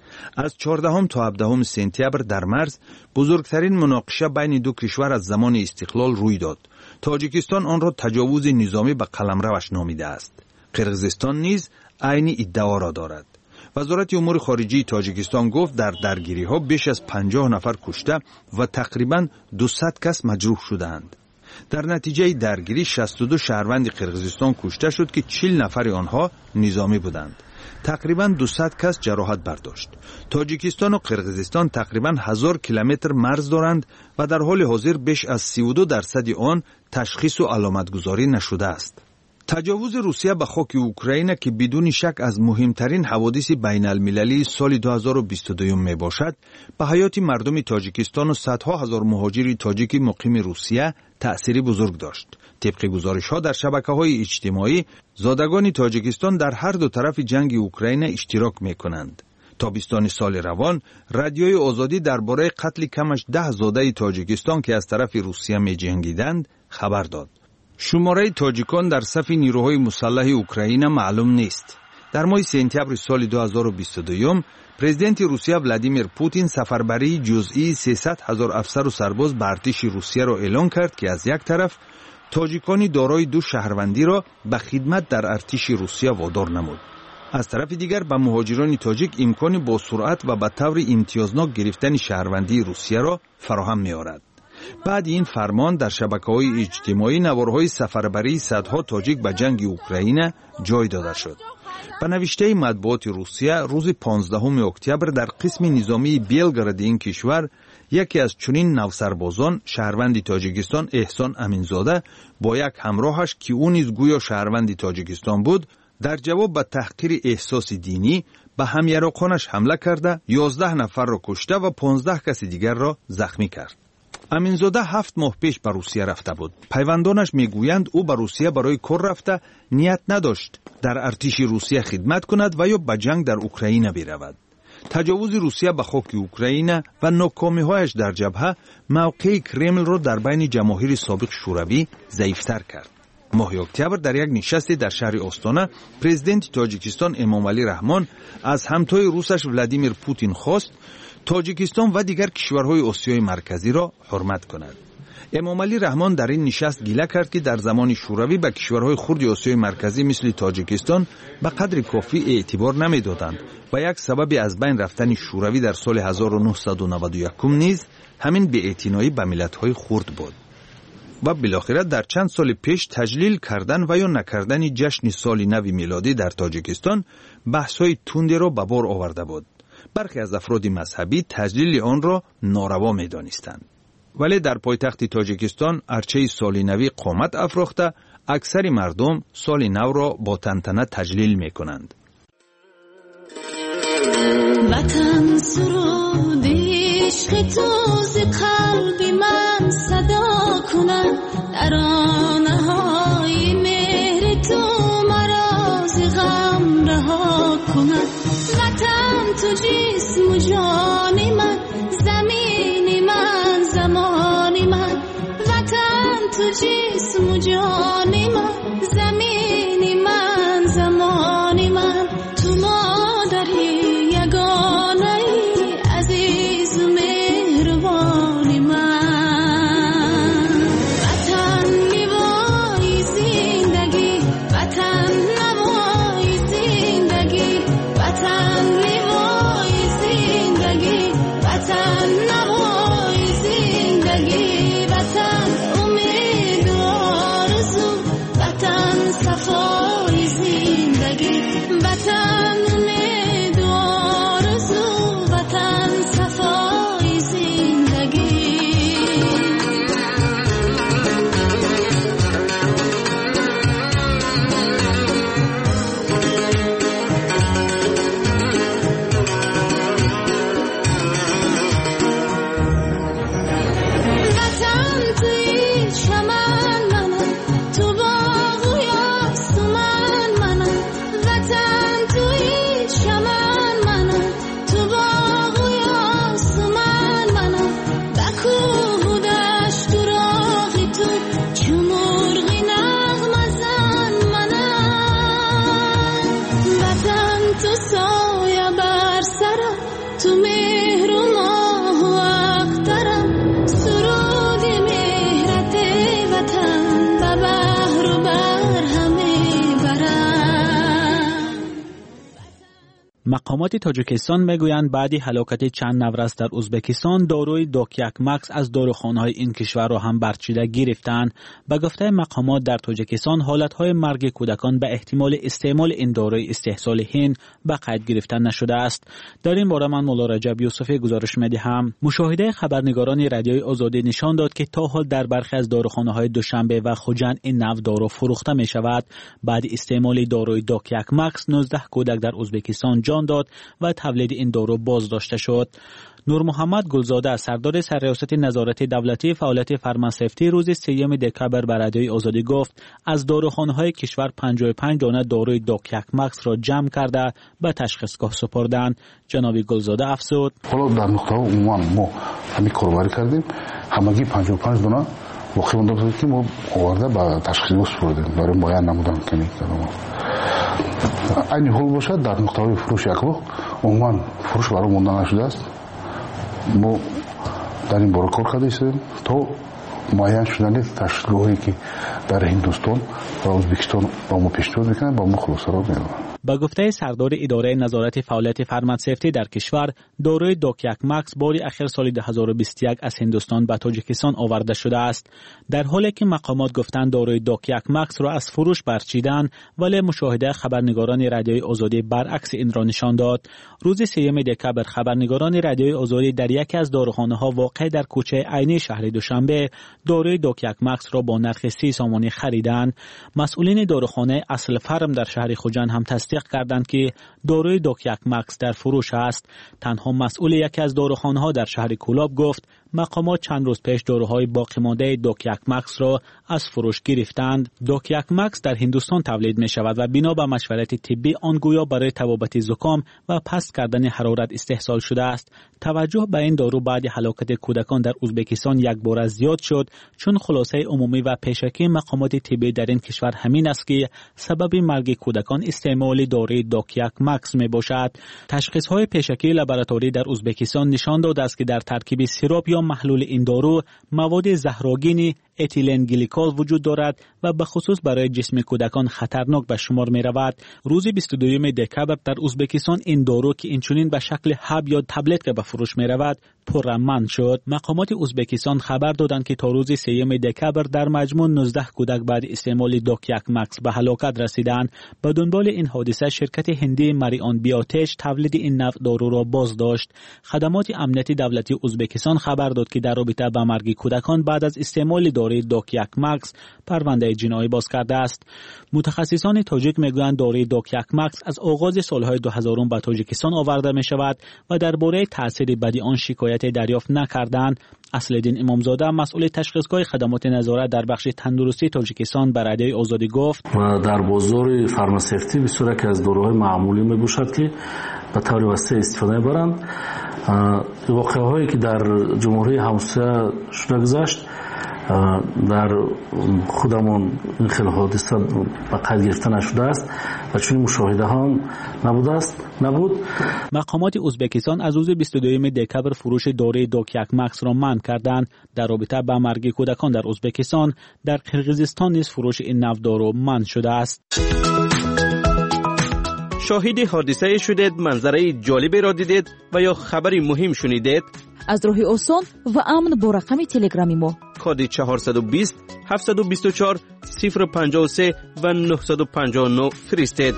از 14 تا 17 سپتامبر در مرز بزرگترین مناقشه بین دو کشور از زمان استقلال روی داد. تاجیکستان آن را تجاوز نظامی به قلمروش نامیده است. قرقیزستان نیز عین ادعا را دارد. وزارت امور خارجه تاجیکستان گفت در درگیری‌ها بیش از 50 نفر کشته و تقریباً 200 کس مجروح شدند. در نتیجه درگیری 62 شهروند قرقیزستان کشته شد که 40 نفر آنها نظامی بودند. تقریباً 200 کس جراحت برداشت. تاجیکستان و قرقیزستان تقریباً 1000 کیلومتر مرز دارند و در حال حاضر بیش از 32% آن تشخیص و علامتگذاری نشده است. تجاوز روسیه به خاک اوکراین که بدون شک از مهمترین حوادث بین المللی سال 2022 می باشد، به حیات مردم تاجیکستان و صدها هزار مهاجر تاجیک مقیم روسیه تأثیری بزرگ داشت. طبق گزارش‌ها در شبکه‌های اجتماعی، زادگان تاجیکستان در هر دو طرف جنگ اوکراین اشتراک می‌کنند. تابستان سال روان، رادیوی آزادی درباره قتل کمش 10 زاده تاجیکستان که از طرف روسیه می‌جنگیدند خبر داد. شماره تاجیکان در صف نیروهای مسلح اوکراین معلوم نیست. در ماه سپتامبر سال 2022 پرزیدنت روسیه ولادیمیر پوتین سفربری جزئی 300,000 افسر و سرباز به ارتش روسیه را اعلان کرد که از یک طرف تاجیکانی دارای 2 شهروندی را به خدمت در ارتش روسیه وادار نمود. از طرف دیگر به مهاجران تاجیک امکانی با سرعت و به طور امتیازناک گرفتن شهروندی روسیه را فراهم می‌آورد. بعد این فرمان در شبکه‌های اجتماعی نوارهای سفربری صدها تاجیک به جنگ اوکراین جای داده شد. به نوشته مطبوعات روسیه روز 15 اکتبر در قسم نظامی بیلگراد این کشور یکی از چنین نوسربازان شهروند تاجیکستان احسان امینزاده با یک همراهش که او نیز گویا شهروند تاجیکستان بود، در جواب به تحقیر احساس دینی به همیراقانش حمله کرده 11 نفر را کشته و 15 کس دیگر را زخمی کرد. امینزاده 7 ماه پیش به روسیه رفته بود. پیوندانش میگویند او به روسیه برای کار رفته، نیت نداشت در ارتش روسیه خدمت کند و یا به جنگ در اوکراین برود. تجاوز روسیه به خاک اوکراین و ناکامی‌هایش در جبهه موقع کرمل را در بین جماهیر سابق شوروی ضعیف‌تر کرد. ماه اکتبر در یک نشست در شهر آستانه، پرزیدنت تاجیکستان امامعلی رحمان از همتای روسش ولادیمیر پوتین خواست تاجیکستان و دیگر کشورهای آسیای مرکزی را حرمت کند. امامعلی رحمان در این نشست گله کرد که در زمان شوروی به کشورهای خرد آسیای مرکزی مثل تاجیکستان به قدر کافی اعتبار نمیدادند و یک سبب از بین رفتن شوروی در سال 1991 نیز همین بی‌اعتنایی به ملت‌های خرد بود. و بالاخره در چند سال پیش تجلیل کردن و یا نکردن جشن سال نو میلادی در تاجیکستان بحث‌های تندی را به بار آورده بود. برخی از افراد مذهبی تجلیل آن را ناروا می‌دانستند. ولی در پایتخت تاجیکستان ارچه سال نوی قامت افراخته، اکثر مردم سال نو را با تنتنه تجلیل می‌کنند. وطن سرود عشق تو ز قلب من صدا کند، ترانه‌های مهر تو مرا ز غم رها کند. وطن تو جسم و جان من، زمین من زمان من. وطن تو جسم و جان من، زمین من زمان من. تو مادری یگانه عزیز و مهربان من. وطن لیوان مقامات تاجیکستان میگویند بعد هلاکت چند نورس در ازبکستان داروی دوکیاک مکس از داروخانه‌های این کشور را هم برچیده گرفتند. به گفته مقامات در تاجیکستان حالت‌های مرگ کودکان به احتمال استعمال این داروی استحصال هند به قید گرفته نشده است. در این باره من مولا رجب یوسفی گزارش می‌دهم. مشاهده خبرنگاران رادیوی آزادی نشان داد که تا حال در برخی از داروخانه‌های دوشنبه و خوجند این نوع دارو فروخته می‌شود. بعد استعمال داروی دوکیاک مکس 19 کودک در ازبکستان جان داد و تولید این دارو بازداشته شد. نور محمد گلزاده سردار سرریاست نظارت دولتی فعالیت فارماسفتی روز 3 دکامبر به رادیوی آزادی گفت از داروخانه‌های کشور 55 دانه داروی دوکیاک مکس را جمع کرده به تشخیصگاه سپردند. جناب گلزاده افزود: حالا در نقطه عموما ما همین کاربری کردیم، همگی 55 دانه واقعا مونده که ما آورده به تشخیصگاه سپردیم برای معاین نمودن کنیم. این حال باشد در نقطه فروش یکلو عموما فروش برای مونده نشده است. ما در این باره کار کرده ایستیم تا معین شدن تشخیصگاهی که در هندوستان و ازبکستان با ما پیشنهاد میکنن با ما خلاصه را میدن. با گفته سردار اداره نظارت فعالیت فارماسفتی در کشور، داروی دوکیاک مکس باری اخیر سال 2021 از هندوستان به تاجیکستان آورده شده است. در حالی که مقامات گفتند داروی دوکیاک مکس را از فروش برچیدند، ولی مشاهده خبرنگاران رادیوی آزادی برعکس این را نشان داد. روز 3 دکامبر خبرنگاران رادیوی آزادی در یکی از داروخانه‌ها واقع در کوچه عینی شهر دوشنبه داروی دوکیاک مکس را با نرخ 30 سامانی خریدند. مسئولین داروخانه اصل فرم در شهر خوجند هم تصدیق کردند که داروی دوکیاک مکس در فروش است. تنها مسئول یکی از داروخانه‌ها در شهر کولاب گفت مقامات چند روز پیش داروهای باقی مانده دوکیاک مکس را از فروش گرفتند. دوکیاک مکس در هندوستان تولید می شود و بنا به مشورت طبی آن گویا برای تبابت زکام و پست کردن حرارت استحصال شده است. توجه به این دارو بعد هلاکت کودکان در ازبکستان یک بار زیاد شد، چون خلاصه عمومی و پیشکی مقامات طبی در این کشور همین است که سبب مرگ کودکان استعمال داروی دوکیاک مکس می باشد. تشخیص های پیشکی لابراتوری در ازبکستان نشان داده است که در ترکیب سیروپ یا محلول این دارو مواد زهرآگین اتیلن گلیکول وجود دارد و به خصوص برای جسم کودکان خطرناک به شمار می رود. روز 22 دکامبر در ازبکستان این دارو که اینچنین به شکل حب یا تبلت که به فروش می رود پرامن شد. مقامات ازبکستان خبر دادند که تا روز 3 دکامبر در مجموع 19 کودک بعد استعمال دوکیاک مکس به هلاکت رسیدند. به دنبال این حادثه شرکت هندی مریان بیاتش تولید این نوع دارو را بازداشت. خدمات امنیتی دولتی ازبکستان خبر داد که در رابطه با مرگ کودکان بعد از استعمال داروی دوکیاک مکس پرونده جنایی باز کرده است. متخصصان تاجیک میگویند داروی دوکیاک مکس از آغاز سالهای 2000 به تاجیکستان آورده می شود و درباره تاثیر بدی آن شکایت دریافت نکردند. اصلالدین امامزاده مسئول تشخیصگاه خدمات نظارت در بخش تندرستی تاجیکستان به رادیوی آزادی گفت در بازار فارماسفتی بسیاری که از داروهای معمولی میباشد که به طور وسیع استفاده میبرند. واقعهایی که در جمهوری همسایه شده گذشت در خودمون این خیلی حادثه به قید گرفته نشده است و چون مشاهده هم نبود. مقامات ازبکستان از روز 22 دکامبر فروش داروی دوکیاک مکس را منع کردند. در رابطه با مرگ کودکان در ازبکستان در قرقیزستان نیز فروش این نوع دارو منع شده است. شاهد حادثه شدید، منظره جالبی را دیدید و یا خبری مهم شنیدید؟ از راه آسان و امن با رقم تلگرامی ما کد 420 724 053 و 959 فرستید.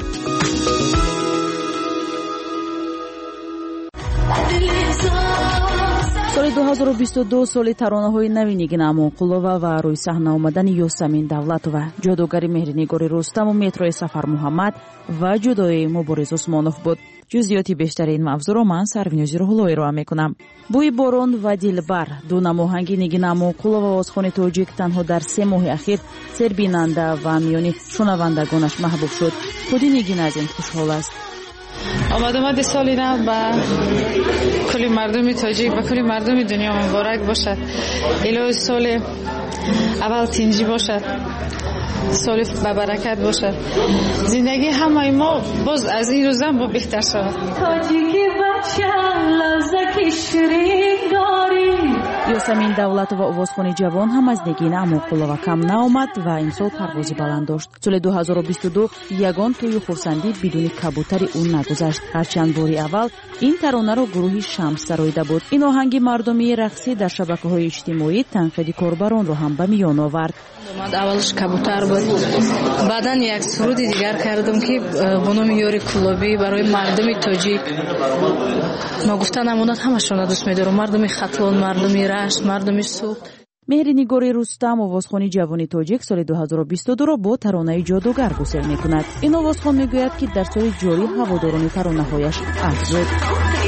سال 2022 سال таронаҳои нави Нигина Амонқулова ва рӯи саҳна омадани Ёсамин Давлатова, ҷодугари Меҳринигори Рустаму метрои Сафар Муҳаммад ва ҷудоии Муборез Усмонов буд. ҷузъиёти бештари ин мавзӯъро ман Сарвинёзи Рӯҳуллоӣ роҳа мекунам. Бӯи борон ва Дилбар, ду намоҳанги Нигина Амонқулова овозхони тоҷик танҳо дар 3 моҳи ахир сербинанда ва миёни шунавандагонаш маҳбуб шуд. худи Нигина аз ин хушҳол аст. آمد سالی نو با کلی مردمی تاجیک و کلی مردمی دنیا مبارک باشد. الهی سال اول تینجی باشد، سال با برکت باشد، زندگی همه ما باز از این روزم با بهتر شود. تاجیکی بچه لحظه که شیرین داری یاسمین давлатова овозхони ҷавон ҳам аз Нигина Амоқулова кам наомад ва имсол парвози баланд дошт. соли 2022 ягон тӯйи хурсандӣ бидуни кабутари ӯ нагузашт. ҳарчанд бори аввал ин таронаро гурӯҳи Шамс сароида буд. ин оҳанги мардумии рақсӣ дар шабакаҳои иҷтимоӣ танқиди корбаронро ҳам ба миён овард. аввалш кабутар буд, баъдан як суруди дигар кардам ки бо номи ёри куллобӣ барои мардуми тоҷик ногуфта намонад. ҳамашонро дӯст медорам, мардуми хатлон, мардуми рашт, мардуми суғд. меҳринигори Рустам овозхони ҷавони тоҷик соли 2022-ро бо таронаи ҷодугар гусел мекунад. ин овозхон мегӯяд ки дар соли ҷорӣ ҳаводорони таронаҳояш афзуд.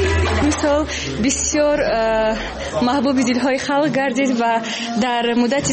имсол бисёр маҳбуби дилҳои халқ гардид ва дар муддати